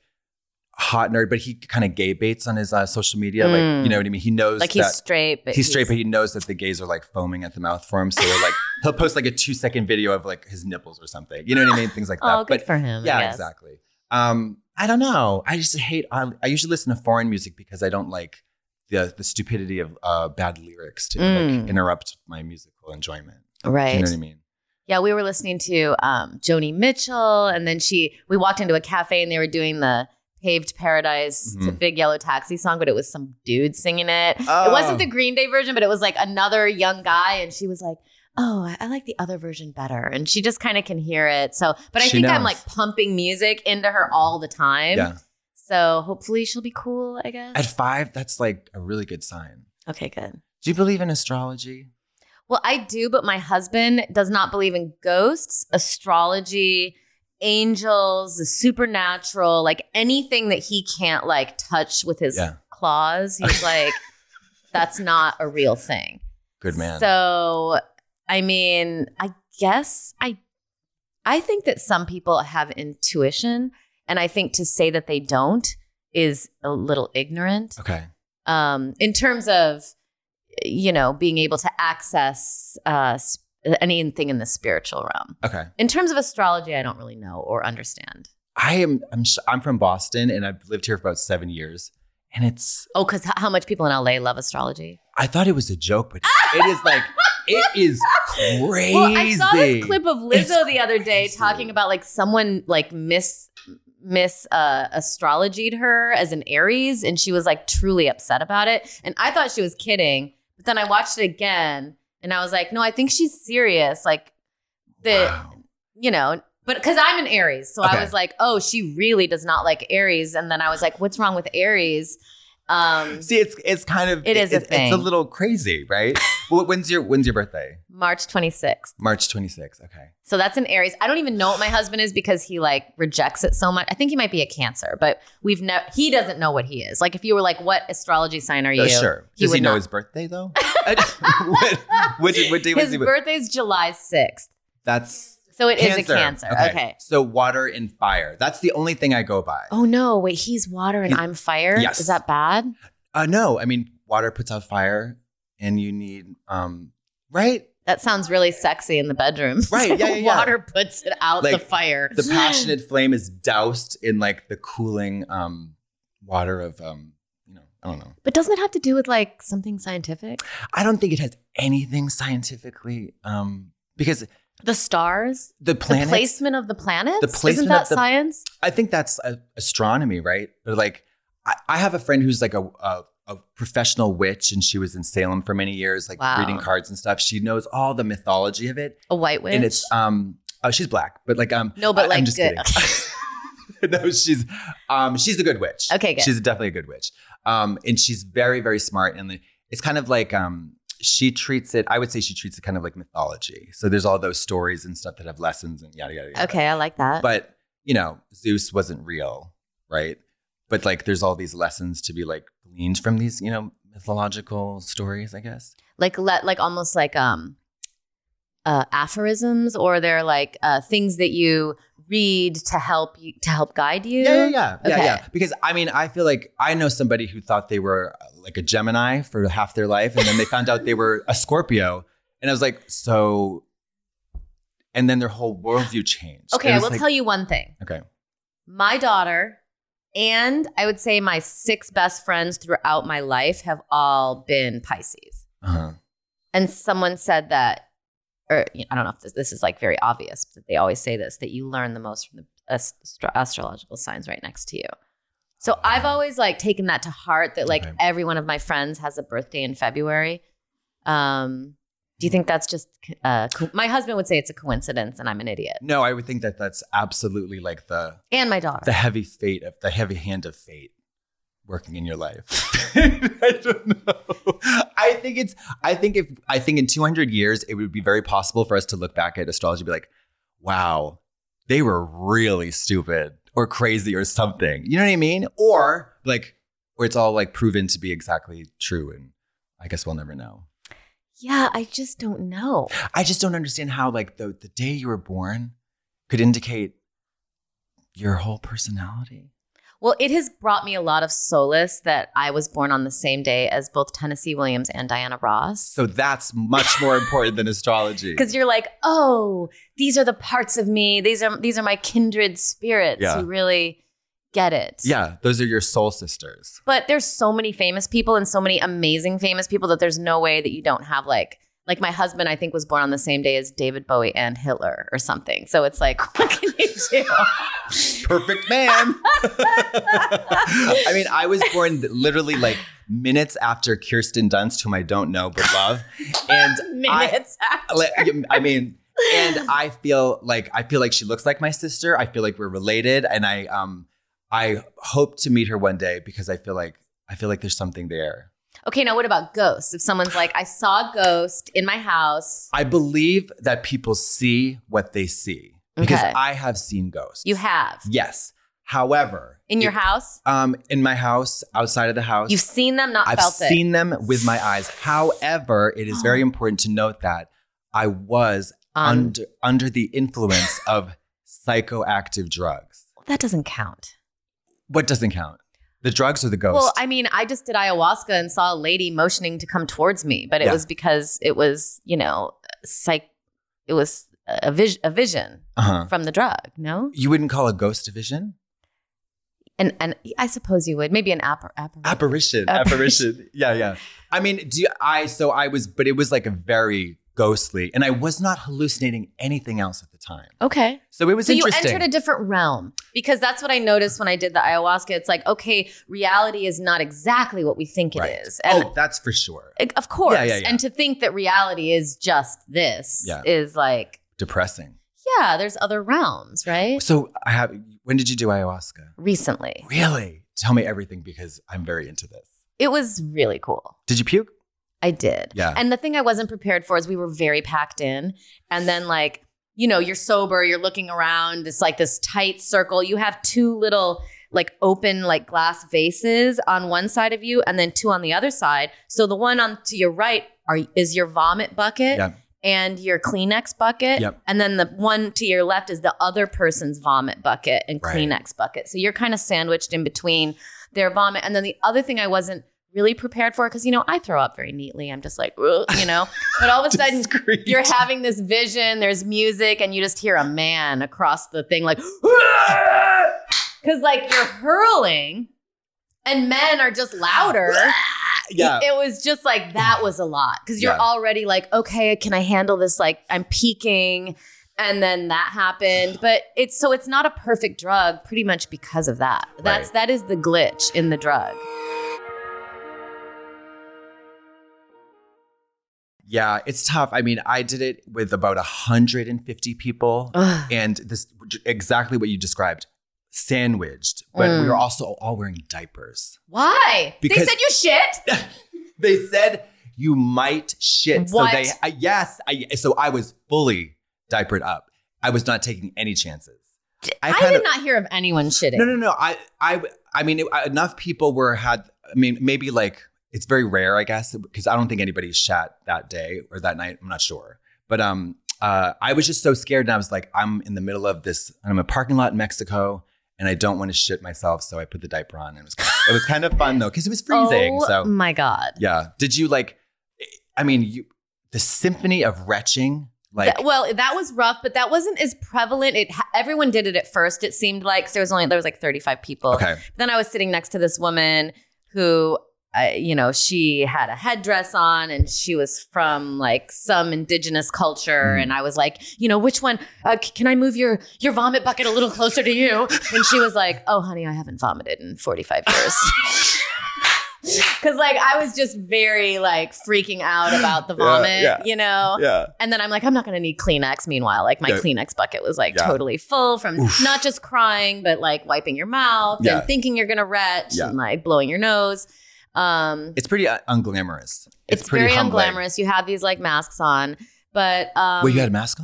hot nerd. But he kind of gay baits on his uh, social media, like Mm. you know what I mean. He knows Like he's that straight, but he's straight, but he knows that the gays are like foaming at the mouth for him. So they're like he'll post like a two second video of like his nipples or something. You know what I mean? Things like that. Oh, good but for him. I yeah, guess. exactly. Um, I don't know. I just hate. I, I usually listen to foreign music because I don't like the the stupidity of uh, bad lyrics to Mm. like interrupt my musical enjoyment. Right. Do you know what I mean? Yeah, we were listening to um, Joni Mitchell, and then she. We walked into a cafe, and they were doing the Paved Paradise to Mhm. Big Yellow Taxi song, but it was some dude singing it. Oh. It wasn't the Green Day version, but it was like another young guy, and she was like, "Oh, I, I like the other version better," and she just kind of can hear it. So, but I She think I'm knows. like pumping music into her all the time. Yeah. So hopefully she'll be cool. I guess. At five, that's like a really good sign. Okay, good. Do you believe in astrology? Well, I do, but my husband does not believe in ghosts, astrology, angels, the supernatural, like anything that he can't like touch with his Yeah. claws. He's like, that's not a real thing. Good man. So, I mean, I guess I I think that some people have intuition, and I think to say that they don't is a little ignorant. okay. Um, in terms of, you know, being able to access uh, sp- anything in the spiritual realm. Okay. In terms of astrology, I don't really know or understand. I am. I'm. sh- I'm from Boston, and I've lived here for about seven years. And it's. Oh, because how much people in L A love astrology? I thought it was a joke, but it is like. It is crazy. Well, I saw this clip of Lizzo It's the other day crazy. talking about like someone like miss miss uh, astrologied her as an Aries, and she was like truly upset about it. And I thought she was kidding, but then I watched it again, and I was like, no, I think she's serious. Like the, Wow. you know. But because I'm an Aries, so Okay. I was like, oh, she really does not like Aries. And then I was like, what's wrong with Aries? Um, See, it's it's kind of. It is a it's, thing. It's a little crazy, right? Well, when's your When's your birthday? March twenty-sixth. March twenty-sixth. Okay. So that's an Aries. I don't even know what my husband is because he like rejects it so much. I think he might be a Cancer, but we've never. He doesn't know what he is. Like if you were like, "What astrology sign are you?" Uh, sure. he Does he would know not. his birthday though? what, what, what day was His he? birthday's July sixth, That's so it is Cancer. a Cancer. Okay. So water and fire. That's the only thing I go by. Oh no! Wait, he's water and He's- I'm fire. Yes. Is that bad? Uh, no, I mean water puts out fire, and you need um right. That sounds really sexy in the bedroom. Right, yeah, yeah, yeah. Water puts it out the Like, fire. The passionate flame is doused in like the cooling um water of um you know I don't know. But doesn't it have to do with like something scientific? I don't think it has anything scientifically um because The stars, the planets. the placement of the planets. The placement Isn't that of the- science? I think that's uh, astronomy, right? But like, I, I have a friend who's like a, a a professional witch, and she was in Salem for many years, like Wow. reading cards and stuff. She knows all the mythology of it, A white witch. and it's um oh she's black, but like um No, but I- like I'm just good. kidding. No, she's um she's a good witch. Okay, good. She's definitely a good witch. Um, and she's very very smart, and it's kind of like um. She treats it, I would say she treats it kind of like mythology. So there's all those stories and stuff that have lessons and yada, yada, yada. Okay, I like that. But, you know, Zeus wasn't real, right? But like there's all these lessons to be like gleaned from these, you know, mythological stories, I guess. like let like almost like um uh aphorisms, or they're like uh things that you read to help you to help guide you. Yeah, yeah, yeah. Yeah, Okay. yeah. Because I mean, I feel like I know somebody who thought they were uh, like a Gemini for half their life, and then they found out they were a Scorpio. And I was like, so, and then their whole worldview changed. Okay, It I was will like- tell you one thing. Okay. My daughter and I would say my six best friends throughout my life have all been Pisces. Uh-huh. And someone said that, or you know, I don't know if this, this is like very obvious, but they always say this, that you learn the most from the astro- astrological signs right next to you. So I've always like taken that to heart, that like Okay. every one of my friends has a birthday in February. Um, do you think that's just, uh, co- my husband would say it's a coincidence and I'm an idiot. No, I would think that that's absolutely like the And my daughter. the heavy fate of the heavy hand of fate working in your life. I don't know. I think it's. I think if I think in two hundred years, it would be very possible for us to look back at astrology and be like, wow, they were really stupid or crazy or something. You know what I mean? Or like, or it's all like proven to be exactly true. And I guess we'll never know. Yeah, I just don't know. I just don't understand how like the, the day you were born could indicate your whole personality. Well, it has brought me a lot of solace that I was born on the same day as both Tennessee Williams and Diana Ross. So that's much more important than astrology. Because you're like, oh, these are the parts of me. These are these are my kindred spirits Yeah. who really get it. Yeah, those are your soul sisters. But there's so many famous people and so many amazing famous people that there's no way that you don't have like, like my husband, I think, was born on the same day as David Bowie and Hitler or something. So it's like, what can you do? Perfect man. I mean, I was born literally like minutes after Kirsten Dunst, whom I don't know but love. And Minutes I, after. I mean, and I feel like I feel like she looks like my sister. I feel like we're related, and I um I hope to meet her one day because I feel like I feel like there's something there. Okay, now what about ghosts? If someone's like, I saw a ghost in my house. I believe that people see what they see because Okay. I have seen ghosts. You have. Yes. However, In your it- house? um, in my house, outside of the house, You've seen them, not I've felt seen it. them with my eyes. However, it is very important to note that I was Um, under under the influence of psychoactive drugs. That doesn't count. What doesn't count? The drugs or the ghost? Well, I mean, I just did ayahuasca and saw a lady motioning to come towards me, but it Yeah. was because it was, you know, psych. It was a, vis- a vision uh-huh. from the drug. No, You wouldn't call a ghost a vision? and and I suppose you would. Maybe an appar- apparition. Apparition. Apparition. Apparition. Yeah, yeah. I mean, do you, I, so I was, but it was like a very ghostly, and I was not hallucinating anything else at the time. Okay. So it was So you interesting. entered a different realm because that's what I noticed when I did the ayahuasca. It's like, okay, reality is not exactly what we think it Right. is. And oh, that's for sure. of course. Yeah, yeah, yeah. And to think that reality is just this Yeah. is like, Depressing. yeah, there's other realms, right? So I have, when did you do ayahuasca? Recently. Really? Tell me everything because I'm very into this. It was really cool. Did you puke? I did. Yeah. And the thing I wasn't prepared for is we were very packed in. And then, like, you know, you're sober, you're looking around. It's like this tight circle. You have two little, like, open, like, glass vases on one side of you and then two on the other side. So the one on to your right are, is your vomit bucket. Yeah. And your Kleenex bucket. Yep. And then the one to your left is the other person's vomit bucket and Right. Kleenex bucket. So you're kind of sandwiched in between their vomit. And then the other thing I wasn't really prepared for, because, you know, I throw up very neatly. I'm just like, ugh, you know, but all of a sudden Discreet. you're having this vision, there's music, and you just hear a man across the thing like, because like you're hurling and men are just louder. Yeah. It was just like, that was a lot because you're Yeah. already like, okay, can I handle this? Like I'm peaking. And then that happened. But it's so it's not a perfect drug pretty much because of that. That's Right. that is the glitch in the drug. Yeah, it's tough. I mean, I did it with about one hundred fifty people. Ugh. And this exactly what you described, sandwiched. But Mm. we were also all wearing diapers. Why? Because- they said you shit? They said you might shit. What? So they, I, yes. I, so I was fully diapered up. I was not taking any chances. I, kind did of- not hear of anyone shitting. No, no, no. I, I, I mean, it, enough people were had. I mean, maybe like it's very rare, I guess, because I don't think anybody shat that day or that night. I'm not sure, but um, uh, I was just so scared, and I was like, I'm in the middle of this. I'm in a parking lot in Mexico, and I don't want to shit myself, so I put the diaper on. And it was kind of, it was kind of fun though, because it was freezing. Oh so my God. yeah. Did you like? I mean, you the symphony of retching. Like, That- well, that was rough, but that wasn't as prevalent. It ha- everyone did it at first. It seemed like 'cause there was only there was like thirty-five people. okay, Then I was sitting next to this woman who, uh, you know, she had a headdress on and she was from like some indigenous culture. Mm. And I was like, you know, which one? Uh, c- can I move your your vomit bucket a little closer to you? And she was like, oh, honey, I haven't vomited in forty-five years. Because like I was just very like freaking out about the Yeah, vomit, yeah. you know? yeah, And then I'm like, I'm not going to need Kleenex. Meanwhile, like my Yeah. Kleenex bucket was like Yeah. totally full from Oof. not just crying, but like wiping your mouth Yeah. and thinking you're going to retch Yeah. and like blowing your nose. Um, it's pretty uh, unglamorous. it's pretty very humbling. unglamorous. You have these like masks on, but um, Wait, you had a mask on?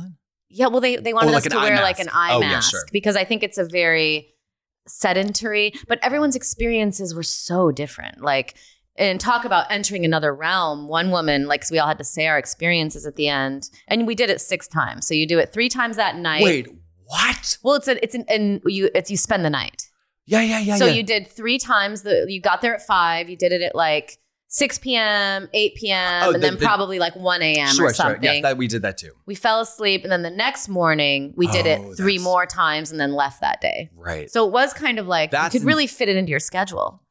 Yeah, well, they, they wanted Oh, like us to an eye wear mask. like an eye Oh, yeah, mask sure. because I think it's a very sedentary, but everyone's experiences were so different. Like, and talk about entering another realm. One woman, like, 'cause we all had to say our experiences at the end, and we did it six times. So you do it three times that night. Wait, what? Well, it's a, it's an, and you, it's, you spend the night. Yeah, yeah, yeah. so yeah. you did three times. The you got there at five. You did it at like six p.m., eight p.m., Oh, and the- then the- probably like one a.m. Sure, or sure. something. Yes, that we did that too. We fell asleep, and then the next morning we did Oh, it three that's- more times, and then left that day. Right. So it was kind of like That's you could in- really fit it into your schedule.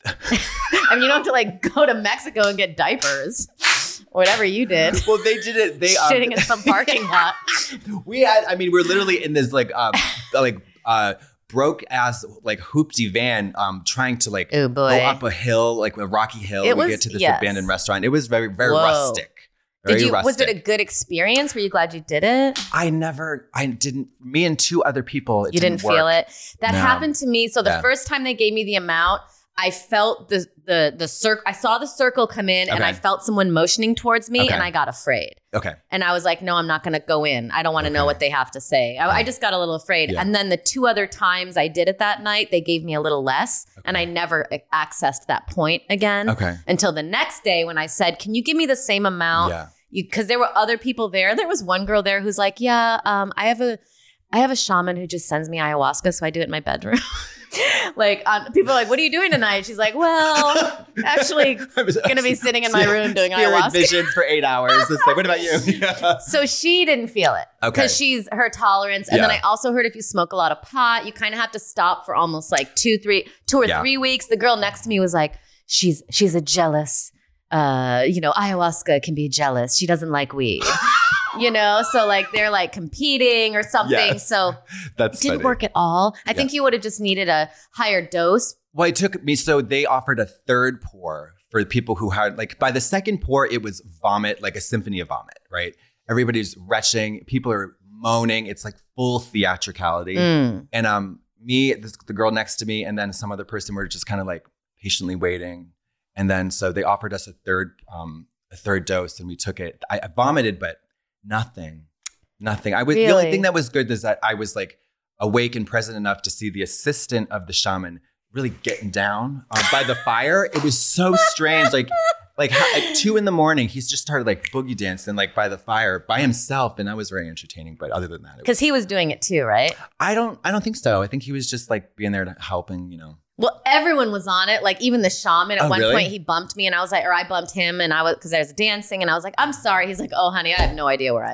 I mean, you don't have to like go to Mexico and get diapers, or whatever you did. well, they did it. They um, Shitting in some parking lot. we had. I mean, we're literally in this like, um, like, uh, broke ass like hoopty van, um, trying to like Oh, boy. go up a hill, like a rocky hill. It we was- get to this yes. abandoned restaurant. It was very, very Whoa. rustic. Very Did you? rustic. Was it a good experience? Were you glad you did it? I never. I didn't. Me and two other people. It You didn't, work. feel it. That No. happened to me. So the Yeah. first time they gave me the amount, I felt the the the circle. I saw the circle come in, and Okay. I felt someone motioning towards me, Okay. and I got afraid. Okay. And I was like, no, I'm not going to go in. I don't want to know Okay. what they have to say. I, I just got a little afraid. Yeah. And then the two other times I did it that night, they gave me a little less, and I never a- accessed that point again Okay. until the next day when I said, can you give me the same amount? Yeah. Because there were other people there. There was one girl there who's like, yeah, um, I have a, I have a shaman who just sends me ayahuasca, so I do it in my bedroom. like, um, people are like, what are you doing tonight? She's like, well, actually, I was gonna be sitting in my room doing Spirit ayahuasca. visions for eight hours. It's like, what about you? Yeah. So she didn't feel it Okay. because she's her tolerance. And then Yeah. I also heard if you smoke a lot of pot, you kind of have to stop for almost like two, three, two or Yeah. three weeks. The girl next to me was like, she's she's a jealous. Uh, you know, ayahuasca can be jealous. She doesn't like weed. you know, so like they're like competing or something. Yes. So That's it didn't funny. work at all. I Yeah. think you would have just needed a higher dose. Well, it took me, so they offered a third pour for people who had, like, by the second pour, it was vomit, like a symphony of vomit, right? Everybody's retching, people are moaning. It's like full theatricality. Mm. And um, me, this, the girl next to me, and then some other person were just kind of like patiently waiting. And then so they offered us a third, um, a third dose, and we took it. I, I vomited, but nothing, nothing. I was the only Really? thing that was good is that I was like awake and present enough to see the assistant of the shaman really getting down uh, by the fire. It was so strange. Like, like how, at two in the morning, he's just started like boogie dancing like by the fire by himself, and that was very entertaining. But other than that, it was, Because he was doing it too, right? I don't, I don't think so. I think he was just like being there to help and you know. Well, everyone was on it. Like even the shaman at Oh, one really? point, he bumped me and I was like, or I bumped him and I was, because there's dancing and I was like, I'm sorry. He's like, oh, honey, I have no idea where I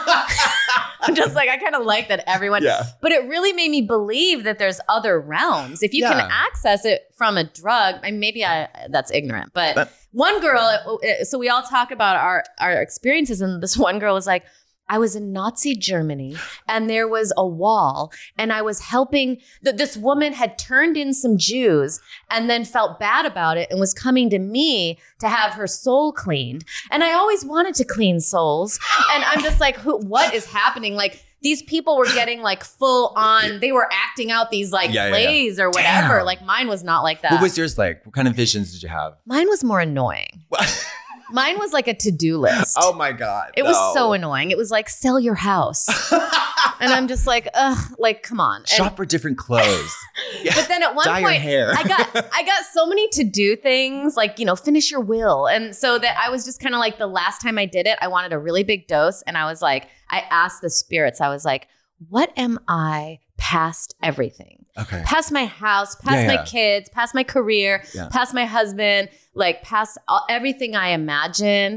am. I'm just like, I kind of like that everyone, Yeah. but it really made me believe that there's other realms. If you Yeah. can access it from a drug, I mean, maybe I, that's ignorant, but, But- one girl, uh, so we all talk about our, our experiences and this one girl was like, I was in Nazi Germany and there was a wall and I was helping. Th- this woman had turned in some Jews and then felt bad about it and was coming to me to have her soul cleaned. And I always wanted to clean souls. And I'm just like, who, what is happening? Like these people were getting like full on, they were acting out these like Yeah, yeah, yeah. plays or whatever. Damn. Like mine was not like that. What was yours like? What kind of visions did you have? Mine was more annoying. Mine was like a to-do list. Oh my God. It was no. so annoying. It was like, sell your house. And I'm just like, ugh, like, come on. And- Shop for different clothes. Yeah. but then at one Dye your point, hair. I got I got so many to-do things, like, you know, finish your will. And so that I was just kind of like, the last time I did it, I wanted a really big dose. And I was like, I asked the spirits, I was like, what am I past everything? Okay. Past my house, past Yeah, my yeah. kids, past my career, Yeah. past my husband, like past all, everything I imagine.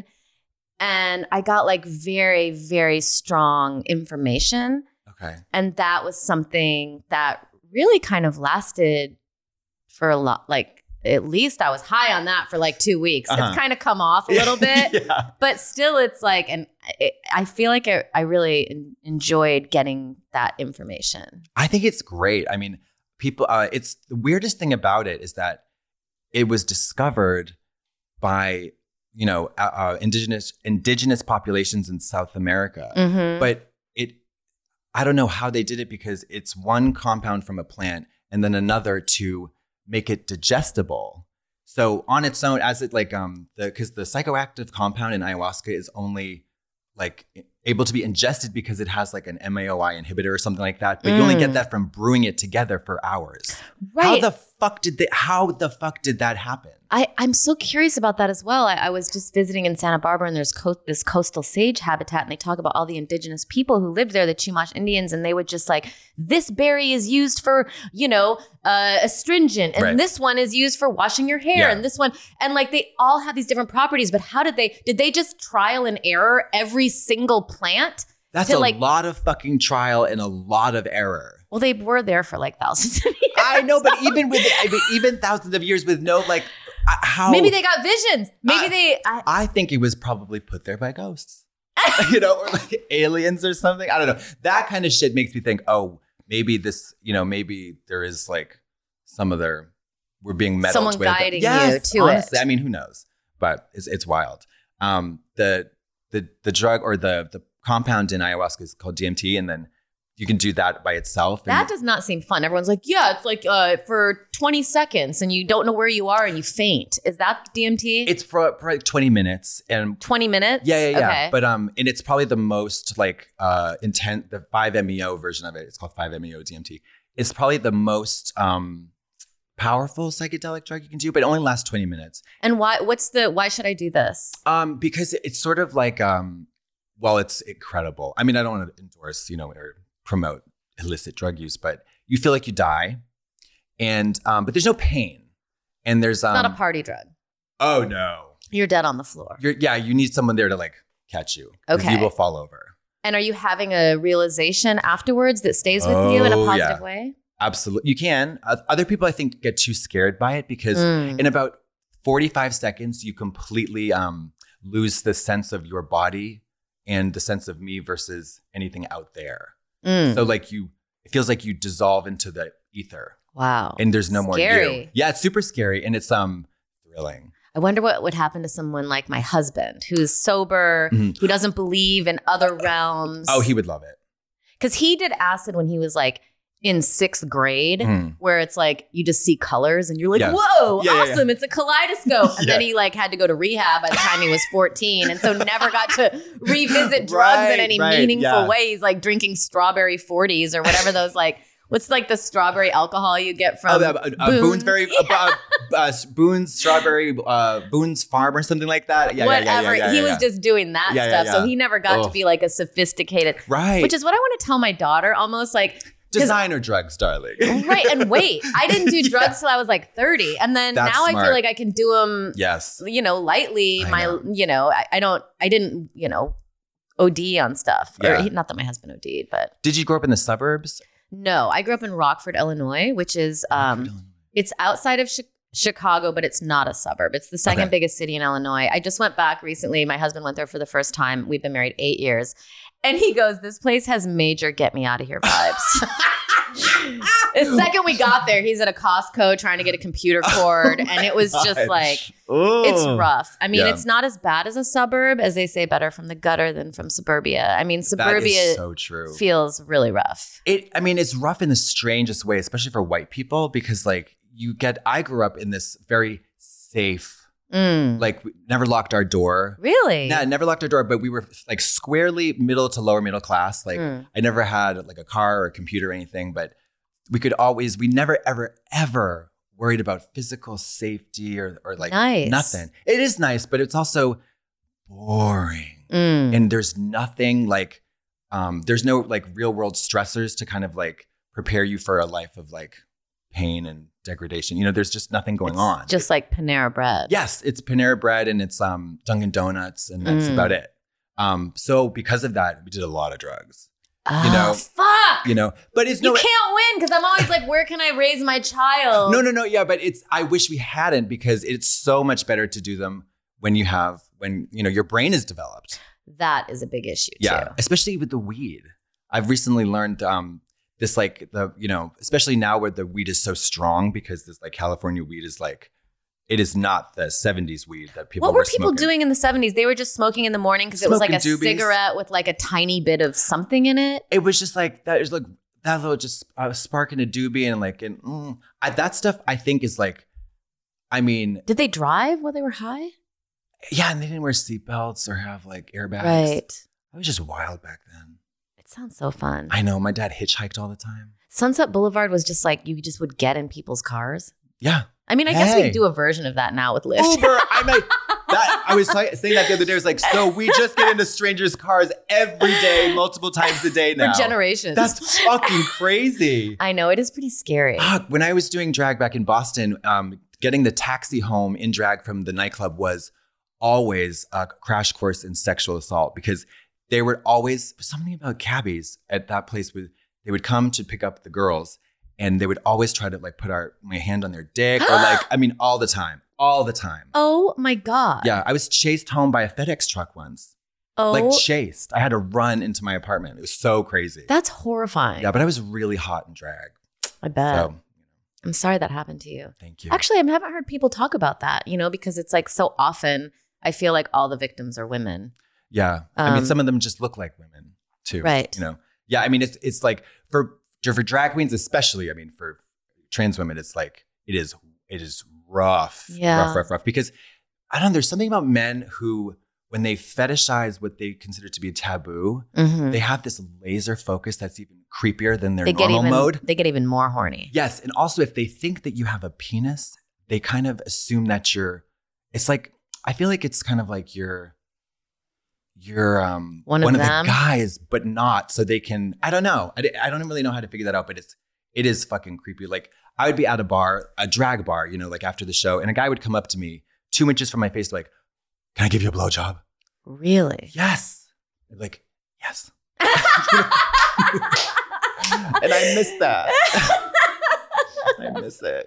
And I got like very, very strong information. Okay. And that was something that really kind of lasted for a lot, like at least I was high on that for like two weeks. Uh-huh. It's kind of come off a little bit, Yeah. but still it's like, and it, I feel like it, I really en- enjoyed getting that information. I think it's great. I mean, people, uh, it's the weirdest thing about it is that it was discovered by, you know, uh, uh, indigenous indigenous populations in South America. Mm-hmm. But it, I don't know how they did it because it's one compound from a plant and then another to make it digestible. So on its own, as it like um the because the psychoactive compound in ayahuasca is only like able to be ingested because it has like an M A O I inhibitor or something like that. But mm. you only get that from brewing it together for hours. Right. How the fuck did they, how the fuck did that happen? I, I'm so curious about that as well. I, I was just visiting in Santa Barbara, and there's co- this coastal sage habitat, and they talk about all the indigenous people who lived there, the Chumash Indians, and they would just like, this berry is used for, you know, uh, astringent, and right. this one is used for washing your hair, yeah. and this one, and like they all have these different properties, but how did they, did they just trial and error every single plant? That's to, a like, lot of fucking trial and a lot of error. Well, they were there for like thousands of years. I know, but even with, I mean, even thousands of years with no like, uh, how? Maybe they got visions. Maybe I, they. I, I think it was probably put there by ghosts, you know, or like aliens or something. I don't know. That kind of shit makes me think, oh, maybe this, you know, maybe there is like some of their, we're being meddled someone with. guiding yes, you to honestly, it. I mean, who knows? But it's it's wild. Um, the the the drug or the the compound in ayahuasca is called D M T, and then you can do that by itself. And that does not seem fun. Everyone's like, yeah, it's like uh, for twenty seconds and you don't know where you are and you faint. Is that D M T? It's for, for like twenty minutes. And twenty minutes? Yeah, yeah, yeah. Okay. But um, and it's probably the most like uh intent, the five M E O version of it. It's called five M E O D M T. It's probably the most um powerful psychedelic drug you can do, but it only lasts twenty minutes. And why, what's the, why should I do this? Um, because it's sort of like, um, well, it's incredible. I mean, I don't want to endorse, you know, or promote illicit drug use, but you feel like you die, and um, but there's no pain, and there's um, it's not a party drug. Oh no, you're dead on the floor. You're yeah, you need someone there to like catch you. Okay, you will fall over. And are you having a realization afterwards that stays with oh, you in a positive yeah. way? Absolutely, you can. Uh, other people, I think, get too scared by it because mm. in about forty-five seconds, you completely um, lose the sense of your body and the sense of me versus anything out there. Mm. So like you, it feels like you dissolve into the ether. Wow. And there's no scary. more you. Yeah, it's super scary and it's um thrilling. I wonder what would happen to someone like my husband who's sober, mm-hmm. who doesn't believe in other realms. Oh, he would love it. Because he did acid when he was like in sixth grade, mm. where it's like you just see colors and you're like, yeah. whoa, yeah, awesome. Yeah, yeah. It's a kaleidoscope. And yeah. then he like had to go to rehab by the time he was fourteen. And so never got to revisit drugs right, in any right, meaningful yeah. ways, like drinking strawberry forties or whatever those like, what's like the strawberry alcohol you get from oh, uh, uh, Boone's Berry, yeah. uh, uh, Boone's Strawberry, uh, Boone's Farm or something like that. Yeah, Whatever. Yeah, yeah, yeah, yeah, he yeah. was just doing that yeah, stuff. Yeah, yeah. So he never got oh. to be like a sophisticated, right? Which is what I want to tell my daughter, almost like, designer drugs, darling. Right. And wait, I didn't do drugs till I was like thirty. And then That's now smart. I feel like I can do them, yes. you know, lightly. I my, know. you know, I, I don't, I didn't, you know, O D on stuff. Yeah. Or, not that my husband O D'd, but. Did you grow up in the suburbs? No, I grew up in Rockford, Illinois, which is, um, it's outside of Chi- Chicago, but it's not a suburb. It's the second okay. biggest city in Illinois. I just went back recently. My husband went there for the first time. We've been married eight years. And he goes, this place has major get me out of here vibes. The second we got there, he's at a Costco trying to get a computer cord. Oh and it was God. just like, Ooh. It's rough. I mean, yeah. it's not as bad as a suburb, as they say, better from the gutter than from suburbia. I mean, suburbia that is so true. Feels really rough. It, I mean, it's rough in the strangest way, especially for white people, because like you get, I grew up in this very safe, Mm. like we never locked our door. Really? Yeah, never locked our door, but we were like squarely middle to lower middle class. Like Mm. I never had like a car or a computer or anything, but we could always, we never, ever, ever worried about physical safety or, or like Nice. nothing. It is nice, but it's also boring. Mm. And there's nothing like, um, there's no like real world stressors to kind of like prepare you for a life of like pain and degradation. You know, there's just nothing going It's on. Just like Panera Bread. Yes, it's Panera Bread and it's um, Dunkin' Donuts, and that's Mm. about it. Um, so because of that, we did a lot of drugs. Oh, You know, fuck. You know, but it's You no. can't win because I'm always like, where can I raise my child? No, no, no. Yeah, but it's. I wish we hadn't, because it's so much better to do them when you have when you know your brain is developed. That is a big issue Yeah, too. especially with the weed. I've recently learned um, this, like the you know, especially now where the weed is so strong, because this like California weed is like, it is not the seventies weed that people. What were were people smoking. doing in the seventies? They were just smoking in the morning because it was like a Smoking doobies. cigarette with like a tiny bit of something in it. It was just like that. It was like that little just uh, spark in a doobie and like and mm, I, that stuff. I think is like, I mean, Did they drive while they were high? yeah, and they didn't wear seatbelts or have like airbags. Right. I was just wild back then. It sounds so fun. I know. My dad hitchhiked all the time. Sunset Boulevard was just like you just would get in people's cars. Yeah. I mean, I Hey. guess we could do a version of that now with Lyft. Uber. I might. That, I was t- saying that the other day. I was like, so we just get into strangers' cars every day, multiple times a day now. For generations. That's fucking crazy. I know. It is pretty scary. Fuck, when I was doing drag back in Boston, um, getting the taxi home in drag from the nightclub was always a crash course in sexual assault because they were always something about cabbies at that place. With they would come to pick up the girls, and they would always try to like put our my hand on their dick or like I mean all the time, all the time. Oh my God. Yeah, I was chased home by a FedEx truck once. Oh, Like chased. I had to run into my apartment. It was so crazy. that's horrifying. Yeah, but I was really hot in drag. I bet. So I'm sorry that happened to you. thank you. Actually, I haven't heard people talk about that, you know, because it's like so often I feel like all the victims are women. Yeah. I mean, Um, some of them just look like women too. Right. You know? Yeah. I mean, it's it's like for for drag queens, especially, I mean, for trans women, it's like it is it is rough. Yeah. Rough, rough, rough. Because I don't know, there's something about men who, when they fetishize what they consider to be taboo, Mhm. they have this laser focus that's even creepier than their They get normal even mode. they get even more horny. Yes. And also if they think that you have a penis, they kind of assume that you're it's like I feel like it's kind of like you're you're um One of the them? guys, but not so they can I don't know. I, I don't really know how to figure that out, but it's it is fucking creepy. Like I would be at a bar, a drag bar, you know, like after the show, and a guy would come up to me two inches from my face, like, "Can I give you a blowjob?" Really? Yes. I'd be like, yes. And I miss that. I miss it.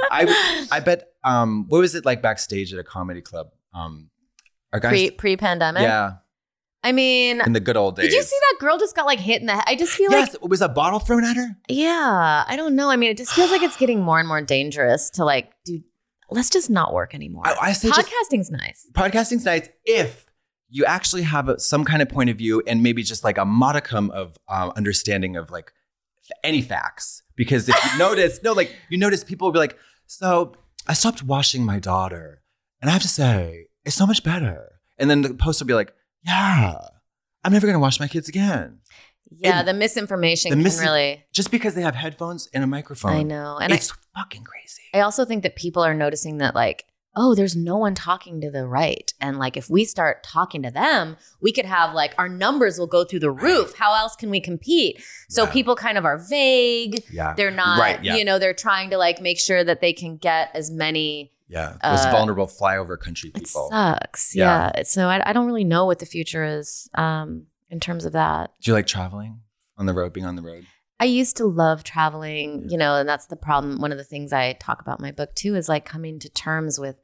I I bet. Um, what was it like backstage at a comedy club? Um, our guys. Pre pre pandemic? yeah, I mean, in the good old days. did you see that girl just got like hit in the head? I just feel Yes. like, Was a bottle thrown at her? yeah, I don't know. I mean, it just feels like it's getting more and more dangerous to like, dude, let's just not work anymore. I, I say just Podcasting's nice. podcasting's nice if you actually have a, some kind of point of view and maybe just like a modicum of uh, understanding of like any facts. Because if you notice, no, like you notice people will be like, so I stopped washing my daughter and I have to say, it's so much better. And then the post will be like, yeah, I'm never going to wash my kids again. Yeah, And the misinformation the can mis- really. Just because they have headphones and a microphone. I know. And I, it's fucking crazy. I also think that people are noticing that like, oh, there's no one talking to the right. And like, if we start talking to them, we could have like, our numbers will go through the roof. How else can we compete? So Yeah. people kind of are vague. Yeah. They're not, Right, yeah. you know, they're trying to like make sure that they can get as many. Yeah. Those Uh, vulnerable flyover country It people. sucks. Yeah. Yeah. So I, I don't really know what the future is um, in terms of that. Do you like traveling on the road, being on the road? I used to love traveling, you know, and that's the problem. One of the things I talk about in my book too is like coming to terms with,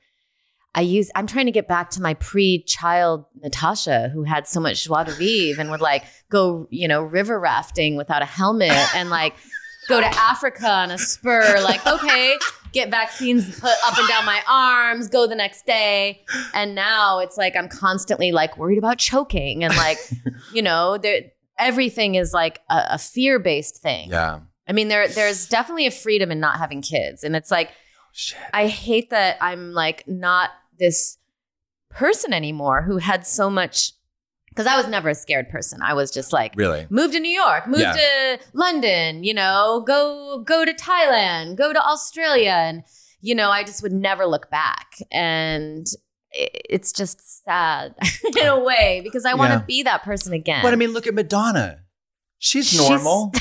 I use, I'm trying to get back to my pre-child Natasha who had so much joie de vivre and would like go, you know, river rafting without a helmet and like go to Africa on a spur, like, okay, get vaccines put up and down my arms, go the next day. And now it's like, I'm constantly like worried about choking and like, you know, there, everything is like a, a fear-based thing. Yeah. I mean, there there's definitely a freedom in not having kids. And it's like, Shit. I hate that I'm like not this person anymore who had so much, because I was never a scared person. I was just like, Really? move to New York, move Yeah. to London, you know, go go to Thailand, go to Australia. And, you know, I just would never look back. And i- it's just sad in a way because I want to Yeah. be that person again. But I mean, look at Madonna. She's She's- normal.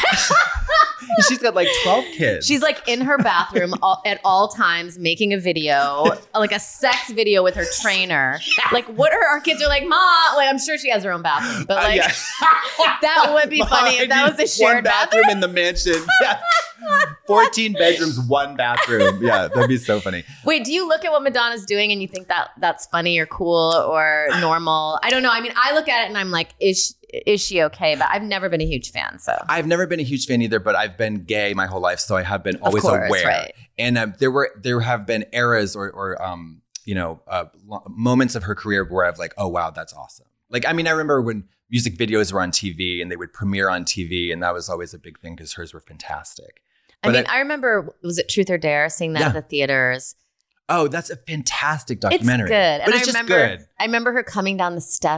She's got like twelve kids. She's like in her bathroom all, at all times making a video, like a sex video with her trainer. Like, what are our kids are like, Ma? Like, I'm sure she has her own bathroom, but Uh, like, yeah. that would be funny if that was a shared one bathroom in the mansion. Yeah. fourteen bedrooms, one bathroom. Yeah, that'd be so funny. Wait, do you look at what Madonna's doing and you think that that's funny or cool or normal? I don't know. I mean, I look at it and I'm like, is is she okay? But I've never been a huge fan. So I've never been a huge fan either, but I've been gay my whole life, so I have been always course, aware. right. And um, there were there have been eras or or um you know uh, lo- moments of her career where I've like, oh wow, that's awesome. Like I mean, I remember when music videos were on T V and they would premiere on T V, and that was always a big thing because hers were fantastic. I But mean, I, remember, was it Truth or Dare? Seeing that Yeah. at the theaters. Oh, that's a fantastic documentary. It's good. But and it's I just remember, good. I remember her coming down the steps in her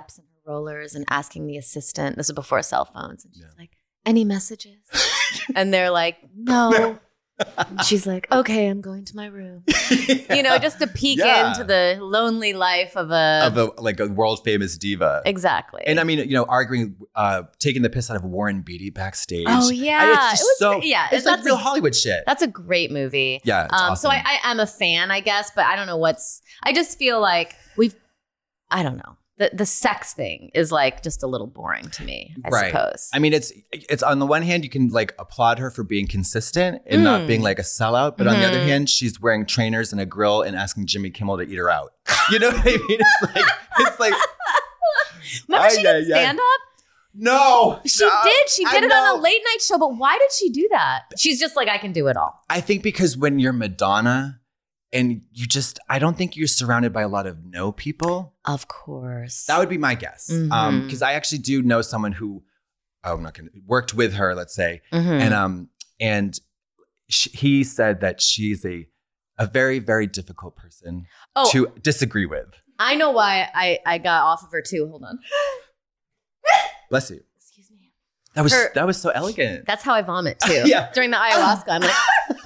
rollers and asking the assistant, this is before cell phones, and she's Yeah. like, any messages? And they're like, no. And she's like, okay, I'm going to my room. You know, just to peek Yeah. into the lonely life of a... Of a like a world famous diva. Exactly. And I mean, you know, arguing, uh, taking the piss out of Warren Beatty backstage. Oh, yeah. I- it's just It was- so, yeah, it's like that's real a- Hollywood shit. That's a great movie. Yeah, it's um, So awesome. I, I am a fan, I guess, but I don't know what's... I just feel like we've... I don't know. The the sex thing is like just a little boring to me, I Right. suppose. I mean, it's it's on the one hand, you can like applaud her for being consistent and not Mm. being like a sellout, but on the other Mhm. hand, she's wearing trainers and a grill and asking Jimmy Kimmel to eat her out. You know what I mean? It's like it's like Remember she Ay, did ay, ay. stand up? no, She no, did. She I did it on know. a late night show, but why did she do that? She's just like, I can do it all. I think because when you're Madonna and you just, I don't think you're surrounded by a lot of no people. Of course. That would be my guess. Mhm. Um, because I actually do know someone who, oh, I'm not gonna worked with her, let's say, Mhm. and um, and sh- he said that she's a a very very difficult person Oh. to disagree with. I know why I, I got off of her too. Hold on. Bless you. Excuse me. That was Her- that was so elegant. That's how I vomit too. Yeah. During the ayahuasca, I'm like,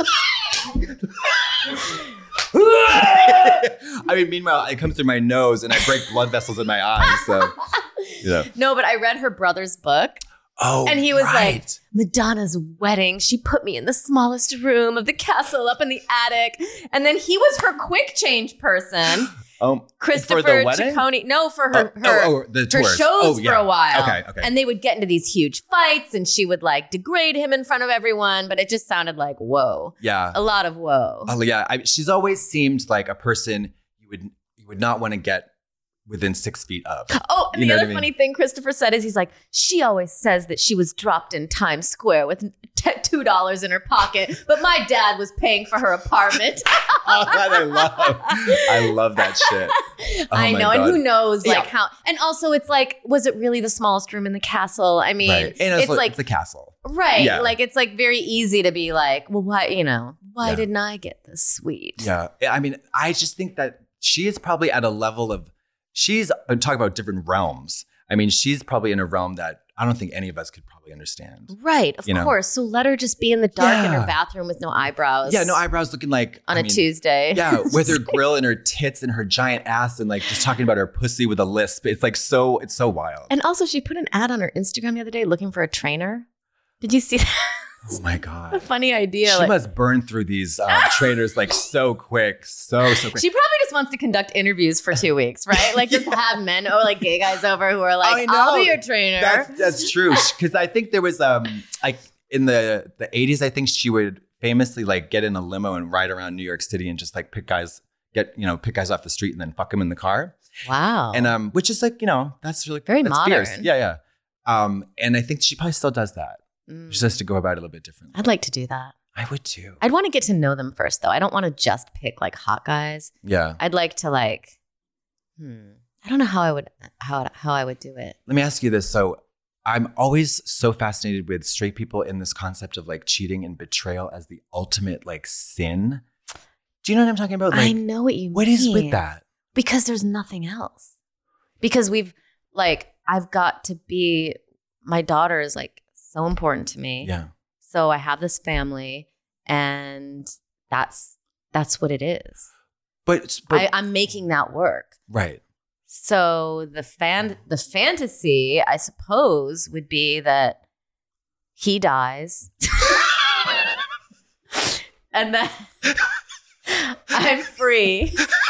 I mean, meanwhile, it comes through my nose and I break blood vessels in my eyes. So, you know. no, but I read her brother's book. Oh, And he was like, right. Madonna's wedding. She put me in the smallest room of the castle up in the attic. And then he was her quick change person. um, Christopher for the wedding? Ciccone. No, for her, Oh, her, oh, oh, the her tours. shows Oh, for yeah. a while. Okay, okay. And they would get into these huge fights and she would like degrade him in front of everyone. But it just sounded like, whoa. Yeah. A lot of whoa. Oh yeah, I, she's always seemed like a person you would you would not want to get within six feet of. Oh, and You the know what other I mean? funny thing Christopher said is he's like, she always says that she was dropped in Times Square with t- two dollars in her pocket, but my dad was paying for her apartment. Oh, that I love. I love that shit. Oh, I my know, and God. who knows, like Yeah. how, and also it's like, was it really the smallest room in the castle? I mean, Right, and it's like, it's the castle. right, Yeah. like it's like very easy to be like, well, why, you know, why Yeah. didn't I get this suite? Yeah, I mean, I just think that she is probably at a level of she's I'm talking about different realms. I mean, she's probably in a realm that I don't think any of us could probably understand. Right, of You know? course. So let her just be in the dark in Yeah. her bathroom with no eyebrows. Yeah, no eyebrows, looking like on I a mean, Tuesday. Yeah, with her grill and her tits and her giant ass and like just talking about her pussy with a lisp. It's like so, it's so wild. And also, she put an ad on her Instagram the other day looking for a trainer. Did you see that? Oh my A God. funny idea. She like- must burn through these um, trainers like so quick, so, so quick. She probably just wants to conduct interviews for two weeks, right? Like just have men or like gay guys over who are like, I know. I'll be your trainer. That's, that's true. Because I think there was, um, like in the, the eighties, I think she would famously like get in a limo and ride around New York City and just like pick guys, get, you know, pick guys off the street and then fuck them in the car. Wow. And um, which is like, you know, that's really Very that's modern. fierce. Yeah, yeah. Um, and I think she probably still does that. Mm. She just has to go about it a little bit differently. I'd like to do that. I would too. I'd want to get to know them first, though. I don't want to just pick like hot guys. Yeah. I'd like to like, hmm. I don't know how I would how how I would do it. Let me ask you this. So I'm always so fascinated with straight people in this concept of like cheating and betrayal as the ultimate like sin. Do you know what I'm talking about? Like, I know what you what mean. is with that? Because there's nothing else. Because we've like I've got to be my daughter is like so important to me. Yeah. So I have this family and that's that's what it is. But, but I, I'm making that work. right. So the fan the fantasy, I suppose, would be that he dies. And then I'm free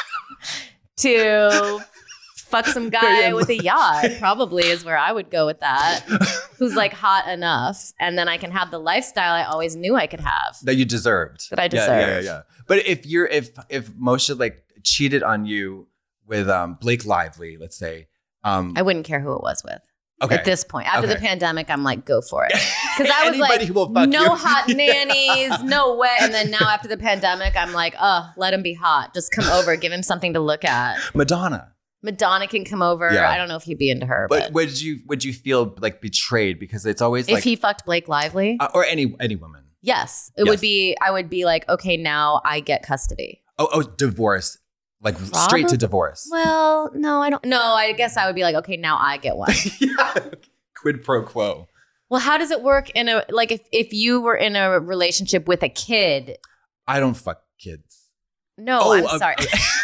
to fuck some guy with a yacht, probably is where I would go with that, who's like hot enough. And then I can have the lifestyle I always knew I could have. That you deserved. That I Yeah, yeah, yeah, deserved. yeah. But if you're if if Moshe like cheated on you with um Blake Lively, let's say, um I wouldn't care who it was with. okay. At this point, after the Okay. pandemic, I'm like, go for it. Because I was Anybody like, who will fuck no you. hot nannies, no way. And then now after the pandemic, I'm like, oh, let him be hot. Just come over, give him something to look at. Madonna. Madonna can come over. Yeah. I don't know if he'd be into her, But but, would you would you feel like betrayed because it's always if like he fucked Blake Lively, uh, or any any woman. yes, it Yes. would be. I would be like, okay, now I get custody. Oh, oh, divorce. Like straight to Probably- divorce. Well, no, I don't. No, I guess I would be like, okay, now I get one. Yeah. Quid pro quo. Well, how does it work in a like if if you were in a relationship with a kid? I don't fuck kids. No, Oh, I'm uh, sorry.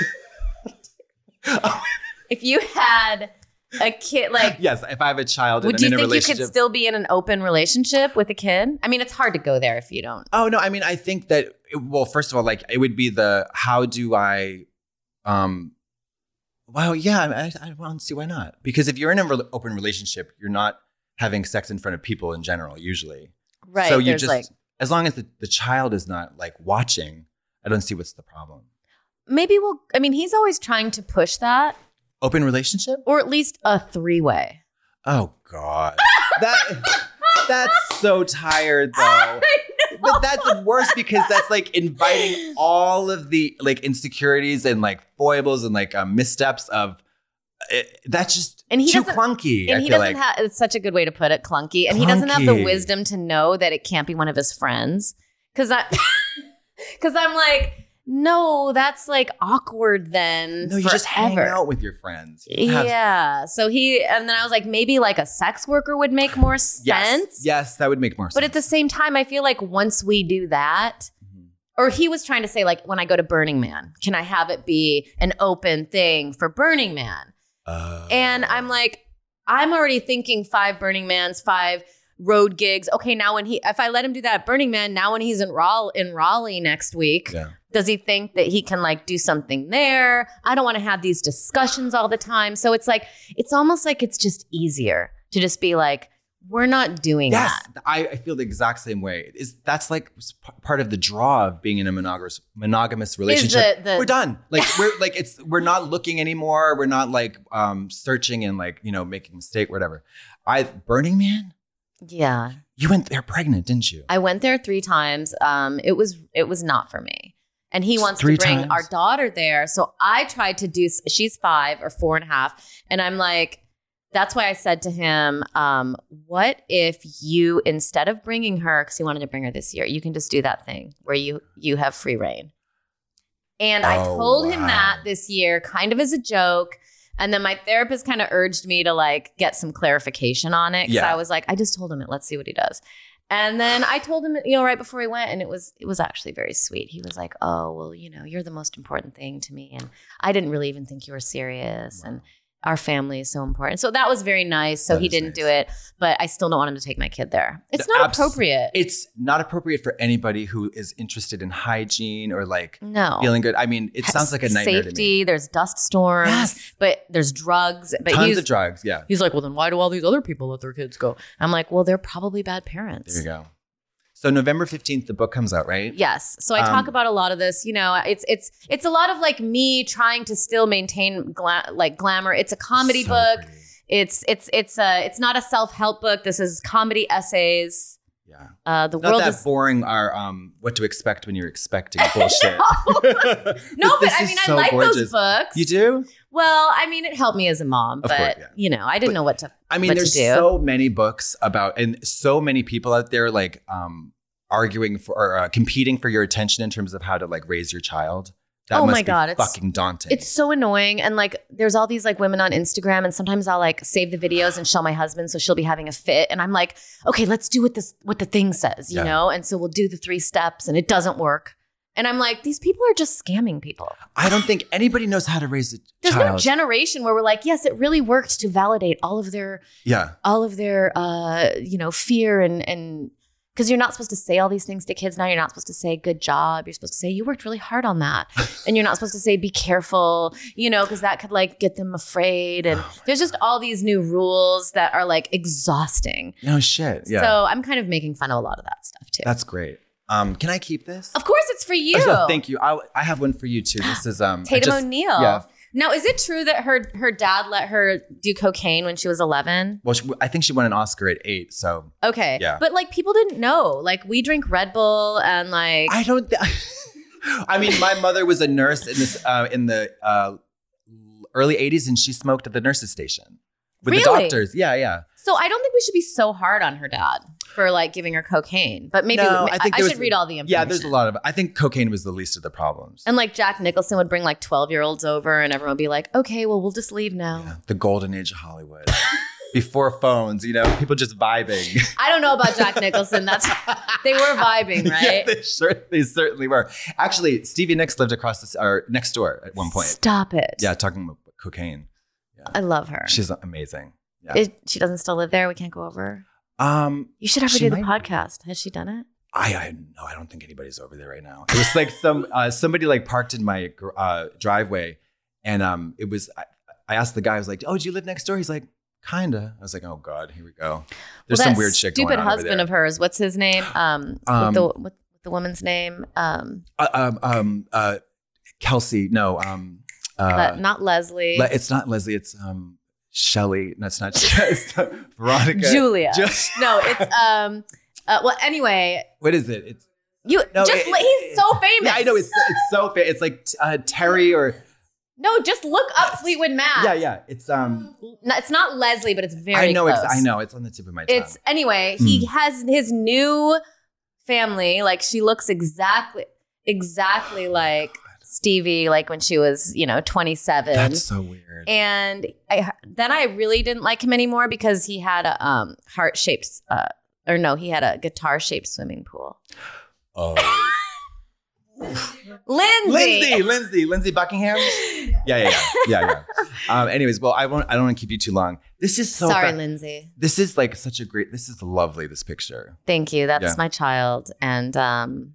If you had a kid, like, Yes, if I have a child would and you I'm in a think you relationship. could still be in an open relationship with a kid? I mean, it's hard to go there if you don't. Oh no, I mean, I think that well, first of all, like it would be the how do I, um, well, yeah, I, I don't see why not. Because if you're in an re- open relationship, you're not having sex in front of people in general, usually. Right. So you there's just like as long as the, the child is not like watching, I don't see what's the problem. maybe we'll. I mean, he's always trying to push that, Open relationship? or at least a three way. Oh God, that that's so tired though. But that's worse because that's like inviting all of the like insecurities and like foibles and like um, missteps of it, that's just And he too clunky. And I he feel doesn't like. have. It's such a good way to put it, clunky. And he doesn't have the Clunky. wisdom to know that it can't be one of his friends. Because I, because I'm like, no, that's like awkward. Then No, you just hang forever. out with your friends. You have- Yeah. So he, and then I was like, maybe like a sex worker would make more sense. Yes, yes, that would make more sense. But at the same time, I feel like once we do that, Mhm. or he was trying to say, like, when I go to Burning Man, can I have it be an open thing for Burning Man? Uh, And I'm like, I'm already thinking five Burning Mans, five road gigs. Okay, now when he, if I let him do that at Burning Man, now when he's in Raleigh, in Raleigh next week, yeah. does he think that he can like do something there? I don't want to have these discussions all the time. So it's like, it's almost like it's just easier to just be like, we're not doing Yes, that. I, I feel the exact same way. Is that's like p- part of the draw of being in a monogamous monogamous relationship? the- the- we're done. Like we're like it's we're not looking anymore. We're not like um searching and like you know making a mistake, whatever. I Burning Man. Yeah. You went there pregnant, didn't you? I went there three times. Um, it was it was not for me. And he wants Three to bring times? our daughter there. So I tried to do, she's five or four and a half. And I'm like, that's why I said to him, um, what if you, instead of bringing her, because he wanted to bring her this year, you can just do that thing where you you have free reign. And I Oh, told him wow. that this year kind of as a joke. And then my therapist kind of urged me to like get some clarification on it. Because Yeah. I was like, I just told him it. Let's see what he does. And then I told him, you know, right before he went, and it was it was actually very sweet. He was like, "Oh, well, you know, you're the most important thing to me, and I didn't really even think you were serious, and our family is so important." So that was very nice. So That he is didn't nice. do it, but I still don't want him to take my kid there. It's The not abs- appropriate. It's not appropriate for anybody who is interested in hygiene or like no. feeling good. I mean, it sounds like a nightmare Safety. to me. There's dust storms, Yes. but there's drugs. But Tons he's, of drugs. Yeah. he's like, well, then why do all these other people let their kids go? I'm like, well, they're probably bad parents. There you go. So November fifteenth, the book comes out, right? Yes. So I Um, talk about a lot of this, you know, it's it's it's a lot of like me trying to still maintain gla- like glamour. It's a comedy So book. pretty. It's it's it's a it's not a self-help book. This is comedy essays. Yeah. Uh the Not world that is boring our um what to expect when you're expecting bullshit. No, but this I is mean so I like gorgeous. those books. You do? Well, I mean it helped me as a mom, Of but course, yeah. you know, I didn't But- know what to I mean, what to there's do. so many books about and so many people out there like um arguing for or uh, competing for your attention in terms of how to like raise your child. That Oh must my be God, it's- fucking daunting. It's so annoying. And like, there's all these like women on Instagram, and sometimes I'll like save the videos and show my husband. So she'll be having a fit. And I'm like, okay, let's do what this, what the thing says, you Yeah. know? And so we'll do the three steps and it doesn't work. And I'm like, these people are just scamming people. I don't think anybody knows how to raise a There's no child. generation where we're like, yes, it really worked to validate all of their, yeah. all of their, uh, you know, fear and, and, because you're not supposed to say all these things to kids now. You're not supposed to say good job. You're supposed to say you worked really hard on that. And you're not supposed to say be careful, you know, because that could like get them afraid. And there's just all these new rules that are like exhausting. No shit. Yeah. So I'm kind of making fun of a lot of that stuff too. That's great. Um, can I keep this? Of course it's for you. Oh, thank you. I, I have one for you too. This is um I Tatum just- O'Neal. Yeah. Now, is it true that her her dad let her do cocaine when she was eleven? Well, she, I think she won an Oscar at eight. So Okay. Yeah. But like people didn't know. Like we drink Red Bull and like I don't. Th- I mean, my mother was a nurse in this uh, in the uh, early eighties, and she smoked at the nurses' station with the Really? doctors. Yeah, yeah. So I don't think we should be so hard on her dad. for like giving her cocaine. But maybe No, I, I think I there should was- read all the information. Yeah, there's a lot of. I think cocaine was the least of the problems. And like Jack Nicholson would bring like twelve year olds over and everyone would be like, okay, well, we'll just leave now. Yeah, the golden age of Hollywood. Before phones, you know, people just vibing. I don't know about Jack Nicholson. That's they were vibing, right? Yeah, they, sure, they certainly were. Actually, Stevie Nicks lived across the or next door at one point. Stop it. Yeah, talking about cocaine. Yeah. I love her. She's amazing. Yeah. Is, she doesn't still live there. We can't go over. Um, You should ever she do the might be. podcast. Has she done it? I, I no, I don't think anybody's over there right now. It was like some uh, somebody like parked in my uh, driveway, and um, it was. I, I asked the guy. I was like, "Oh, do you live next door?" He's like, "Kinda." I was like, "Oh God, here we go." There's well, some that weird shit going stupid on over husband there. of hers. What's his name? Um, Um, with the with, with the woman's name. Um, Uh, um, um, uh, Kelsey. No, um, uh, Le- not Leslie. Le- it's not Leslie. It's um, Shelly. No, it's not. It's not Veronica. Julia. Just no, it's um. Uh, well, anyway, what is it? It's you no. just it- li- he's so famous. Yeah, I know. It's it's so fa- It's like uh, Terry or no, just look up Fleetwood Mac. yeah, yeah. It's um. No, it's not Leslie, but it's very. I know. Close. It's, I know. It's on the tip of my tongue. It's anyway. He Hmm. has his new family. Like she looks exactly, exactly like Stevie, like when she was, you know, twenty-seven. That's so weird. And I, then I really didn't like him anymore because he had a um, heart shaped, uh, or no, he had a guitar shaped swimming pool. Oh. Lindsay. Lindsay, Lindsay, Lindsay Buckingham. Yeah, yeah, yeah, yeah, yeah. Um, anyways, well, I won't. I don't want to keep you too long. This is so. Sorry, fa- Lindsay. This is like such a great. This is lovely. This picture. Thank you. That's Yeah. my child. And um,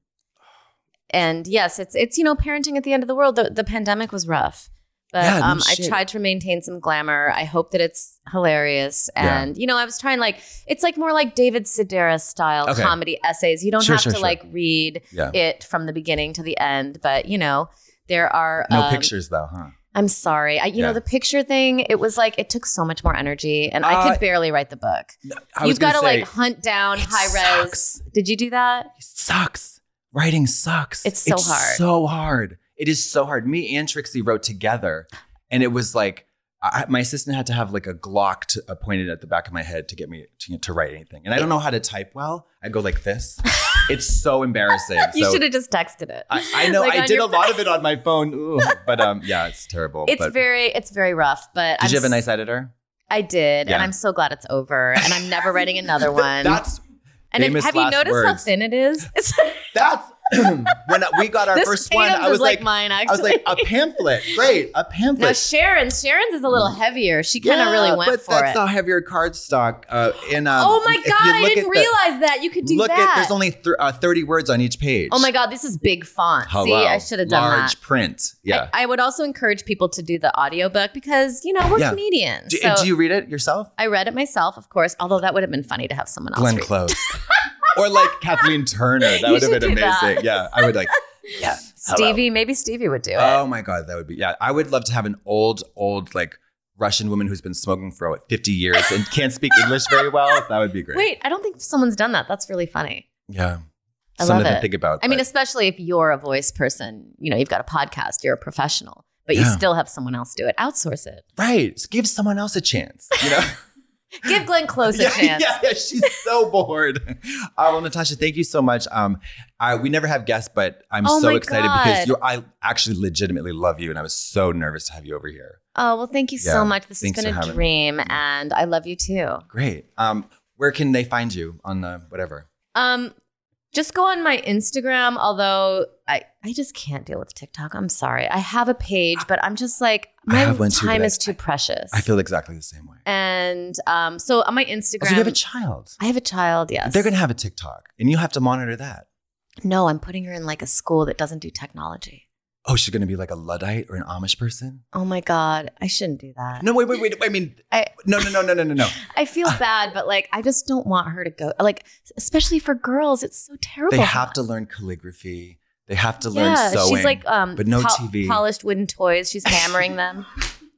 and yes, it's it's you know parenting at the end of the world. The, the pandemic was rough, but Yeah, no um, I shit. tried to maintain some glamour. I hope that it's hilarious. Yeah. And you know, I was trying like it's like more like David Sedaris style Okay. comedy essays. You don't Sure, have sure, to sure. like read Yeah. it from the beginning to the end, but you know, there are No um, pictures though, huh? I'm sorry. I, you Yeah. know, the picture thing, it was like, it took so much more energy and I Uh, could barely write the book. I was You've got to gonna say, like hunt down it high sucks. res. Did you do that? It sucks. Writing sucks. It's so hard. So hard. It is so hard. Me and Trixie wrote together, and it was like I, my assistant had to have like a Glock to, uh, pointed at the back of my head to get me to, to write anything. And I don't know how to type well. I go like this. It's so embarrassing. You So should have just texted it. I, I know. Like I on did your a lot of it on my phone, Ooh, but um, yeah, it's terrible. It's but very, it's very rough, but did I'm you have a s- nice editor? I did. Yeah. And I'm so glad it's over and I'm never writing another one. That's and if, famous have you last noticed how words. thin it is? It's that's when we got our this first one. Tatum's I was is like, like, mine I actually. was like a pamphlet. Great, a Now pamphlet. Sharon's, Sharon's is a little heavier. She kind of Yeah, really went but for that's it. a heavier cardstock. Uh, and um, Oh my if you God, I look didn't at the- realize that. You could do Look that. at there's only th- uh, thirty words on each page. Oh my God, this is big font. Hello. See, I should have done Large that. print. Yeah. I, I would also encourage people to do the audiobook because, you know, we're Yeah. comedians. do, so do you read it yourself? I read it myself, of course, although that would have been funny to have someone else Glenn read. Close. Or like Kathleen Turner. That You would have should been do that. amazing. Yeah. I would like, yeah. hello. Stevie, maybe Stevie would do it. Oh my God, that would be, yeah. I would love to have an old, old, like Russian woman who's been smoking for what, fifty years and can't speak English very well. That would be great. Wait, I don't think someone's done that. That's really funny. Yeah. I Something love to it. think about. I mean, but- especially if you're a voice person, you know, you've got a podcast, you're a professional, but you Yeah. still have someone else do it. Outsource it. right. So give someone else a chance, you know? Give Glenn Close a yeah, chance. yeah, yeah, she's so bored. Uh, well, Natasha, thank you so much. Um, I, we never have guests, but I'm Oh so my excited God. because you I actually legitimately love you, and I was so nervous to have you over here. Oh, well, thank you Yeah, so much. This has thanks been for a having me. dream, and I love you too. Great. Um, where can they find you on uh, whatever? Um, just go on my Instagram, although I, I just can't deal with TikTok. I'm sorry. I have a page, but I'm just like, I my have one too, time but I- is too precious. I feel exactly the same way. And um, so on my Instagram, Also, you have a child. I have a child, yes. They're gonna have a TikTok, and you have to monitor that. No, I'm putting her in like a school that doesn't do technology. Oh, she's gonna be like a Luddite or an Amish person? Oh my God, I shouldn't do that. No, wait, wait, wait. I mean, I- no, no, no, no, no, no, no. I feel bad, but like, I just don't want her to go. Like, especially for girls, it's so terrible. They for have to them. learn calligraphy. They have to learn Yeah, sewing. she's like, um, but no pol- T V. polished wooden toys. She's hammering them.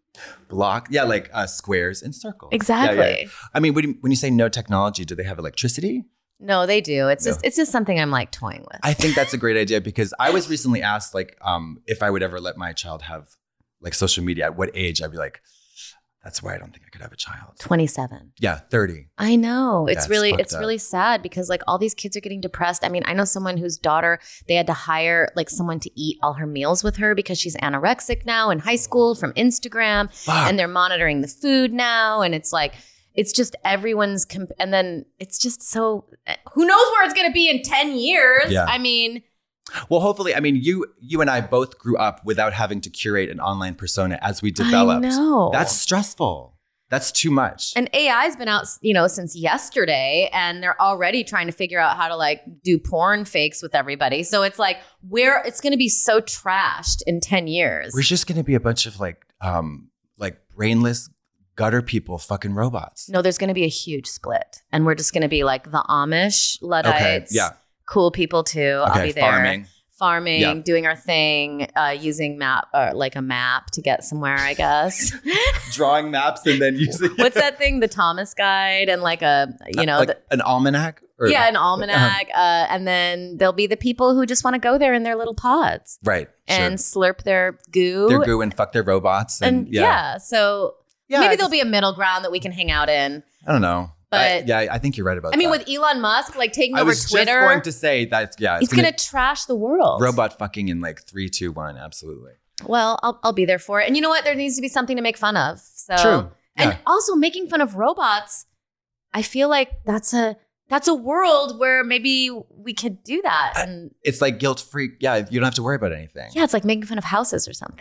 Block, yeah, like uh, squares and circles. Exactly. Yeah, yeah, yeah. I mean, when you, when you say no technology, do they have electricity? No, they do. It's No. just, it's just something I'm like toying with. I think that's a great idea because I was recently asked, like, um, if I would ever let my child have like social media. At what age? I'd be like, That's why I don't think I could have a child. twenty-seven. Yeah, thirty. I know. It's That's really fucked it's up. really sad because like all these kids are getting depressed. I mean, I know someone whose daughter, they had to hire like someone to eat all her meals with her because she's anorexic now in high school from Instagram. Fuck. And they're monitoring the food now. And it's like, it's just everyone's, comp- and then it's just so, who knows where it's going to be in ten years. Yeah. I mean, Well, hopefully, I mean, you you and I both grew up without having to curate an online persona as we developed. I know. That's stressful. That's too much. And A I's been out, you know, since yesterday, and they're already trying to figure out how to like do porn fakes with everybody. So it's like, where it's going to be so trashed in ten years. We're just going to be a bunch of like, um, like brainless gutter people, fucking robots. No, there's going to be a huge split, and we're just going to be like the Amish Luddites. Okay, yeah. Cool people too. I'll Okay, be there. farming. Farming, Yeah. doing our thing, uh, using map or like a map to get somewhere, I guess. Drawing maps and then using What's that thing? The Thomas Guide and like a, you know, like the, an almanac? Or, yeah, an almanac. Uh, and then there'll be the people who just want to go there in their little pods Right. and sure. slurp their goo. Their goo and fuck their robots. And, and yeah. so Yeah, maybe I there'll just- be a middle ground that we can hang out in. I don't know. But- I, yeah, I think you're right about I mean, that. with Elon Musk like taking I over was Twitter, just going to say that, yeah. it's going to trash the world. Robot fucking in like three, two, one. Absolutely. Well, I'll, I'll be there for it. And you know what? There needs to be something to make fun of. So, True. And Yeah. also making fun of robots. I feel like that's a that's a world where maybe we could do that. And It's like guilt free. Yeah, you don't have to worry about anything. yeah, it's like making fun of houses or something.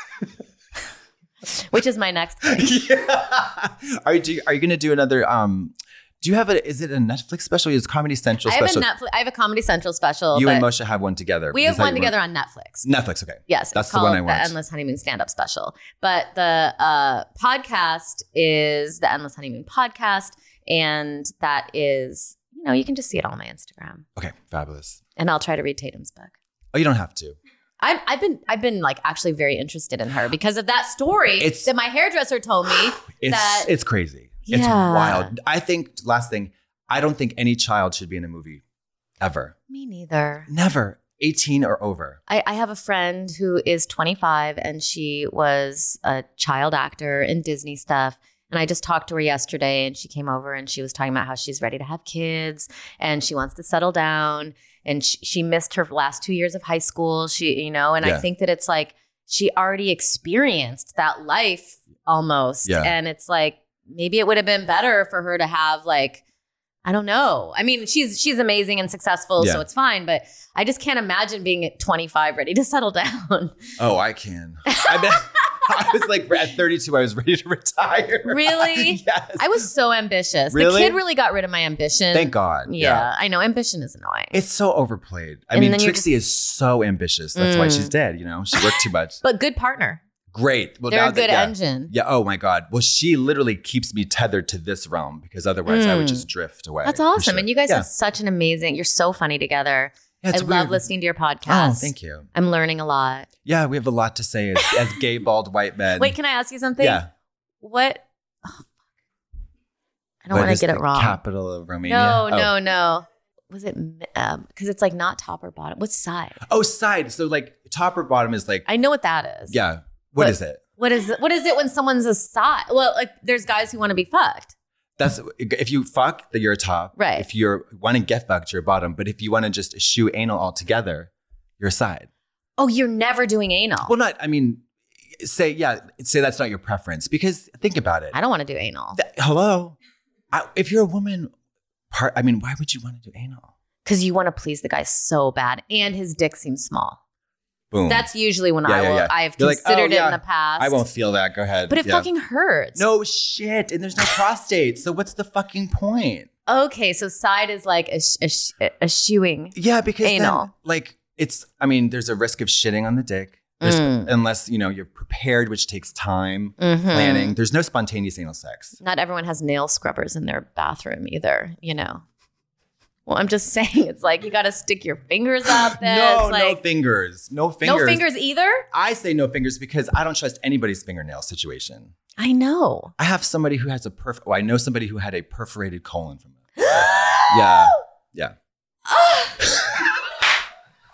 Which is my next thing. yeah. Are you are you going to do another? Um, do you have a? Is it a Netflix special? Is it Comedy Central I have a special? Netflix. I have a Comedy Central special. you that and Moshe have one together. we Is have that one your together on Netflix. Netflix. Okay. Yes, That's it's the called one I watched. The Endless Honeymoon Stand-Up Special. But the uh, podcast is the Endless Honeymoon Podcast, and that is, you know, you can just see it all on my Instagram. Okay. Fabulous. And I'll try to read Tatum's book. Oh, you don't have to. I've, I've been I've been like actually very interested in her because of that story It's- that my hairdresser told me. It's that it's crazy. It's Yeah. wild. I think last thing. I don't think any child should be in a movie ever. me neither. Never. eighteen or over. I, I have a friend who is twenty-five and she was a child actor in Disney stuff. And I just talked to her yesterday and she came over and she was talking about how she's ready to have kids and she wants to settle down. And she, she missed her last two years of high school. She, you know, and Yeah. I think that it's like she already experienced that life almost. Yeah. And it's like maybe it would have been better for her to have like, I don't know. I mean, she's she's amazing and successful, Yeah. so it's fine. But I just can't imagine being at twenty-five ready to settle down. Oh, I can. I bet. I was like at thirty-two, I was ready to retire. Really? Yes. I was so ambitious. Really? The kid really got rid of my ambition. Thank God. Yeah, I know. Ambition is annoying. It's so overplayed. I And mean, then you're Trixie is so ambitious. That's why Mm. she's dead. You know, she worked too much. but good partner. Great. Well, They're now a good that, yeah. engine. Yeah. Oh my God. Well, she literally keeps me tethered to this realm because otherwise I would Mm. just drift away. That's for awesome. sure. And you guys yeah. have such an amazing, you're so funny together. Yeah, it's I love weird. listening to your podcast. Oh, thank you. I'm learning a lot. Yeah, we have a lot to say as, as gay, bald, white men. Wait, can I ask you something? Yeah. What? oh, fuck. I don't What want is to get the it wrong. Capital of Romania. No, oh. no, no. Was it, um, because it's like not top or bottom. What's side? Oh, side. So like top or bottom is like, I know what that is. yeah. What But- is it? What is it? What is it when someone's a side? Well, like there's guys who want to be fucked. That's if you fuck, then you're a top. Right. If you want to get fucked, you're a bottom. But if you want to just eschew anal altogether, you're a side. Oh, you're never doing anal. Well, not. I mean, say yeah. Say that's not your preference because think about it. I don't want to do anal Th- hello, I, if you're a woman, part. I mean, why would you want to do anal? because you want to please the guy so bad, and his dick seems small. Boom. That's usually when Yeah, I yeah, will. yeah. I have You're like, considered oh, it yeah, in the past. I won't feel that. Go ahead. But it Yeah. fucking hurts. No shit, and there's no prostate. So what's the fucking point? Okay, so side is like a sh- a, sh- a shoeing. Yeah, because then, Anal. like it's. I mean, there's a risk of shitting on the dick. There's, Mm. Unless you know you're prepared, which takes time, Mhm. planning. There's no spontaneous anal sex. Not everyone has nail scrubbers in their bathroom either. You know. Well, I'm just saying, it's like you got to stick your fingers up there. no, it's like, no fingers, no fingers. no fingers either. I say no fingers because I don't trust anybody's fingernail situation. I know. I have somebody who has a perf. Oh, I know somebody who had a perforated colon from it. yeah, yeah.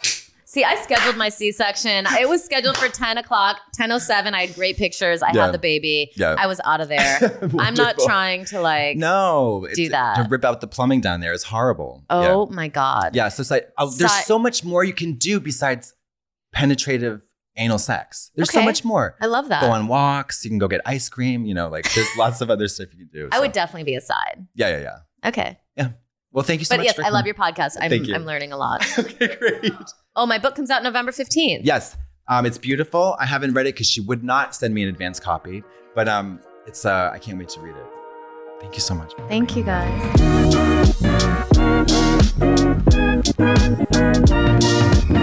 See, I scheduled my C-section. It was scheduled for ten o'clock, ten oh seven. I had great pictures. I Yeah. had the baby. Yeah. I was out of there. I'm not Wonderful. trying to like No, do it's- that. To rip out the plumbing down there is horrible. Oh my God. Yeah. Yeah. So it's like, oh, there's Si- so much more you can do besides penetrative anal sex. There's so Okay. much more. I love that. Go on walks. You can go get ice cream. You know, like there's lots of other stuff you can do. I so. would definitely be a side. Yeah. Yeah. Yeah. Okay. Well, thank you so But much. yes, for I love coming. your podcast. I'm, Thank you. I'm learning a lot. Okay, great. Oh, my book comes out November fifteenth. Yes. Um, it's beautiful. I haven't read it because she would not send me an advance copy, but um, it's uh, I can't wait to read it. Thank you so much. Thank you, guys.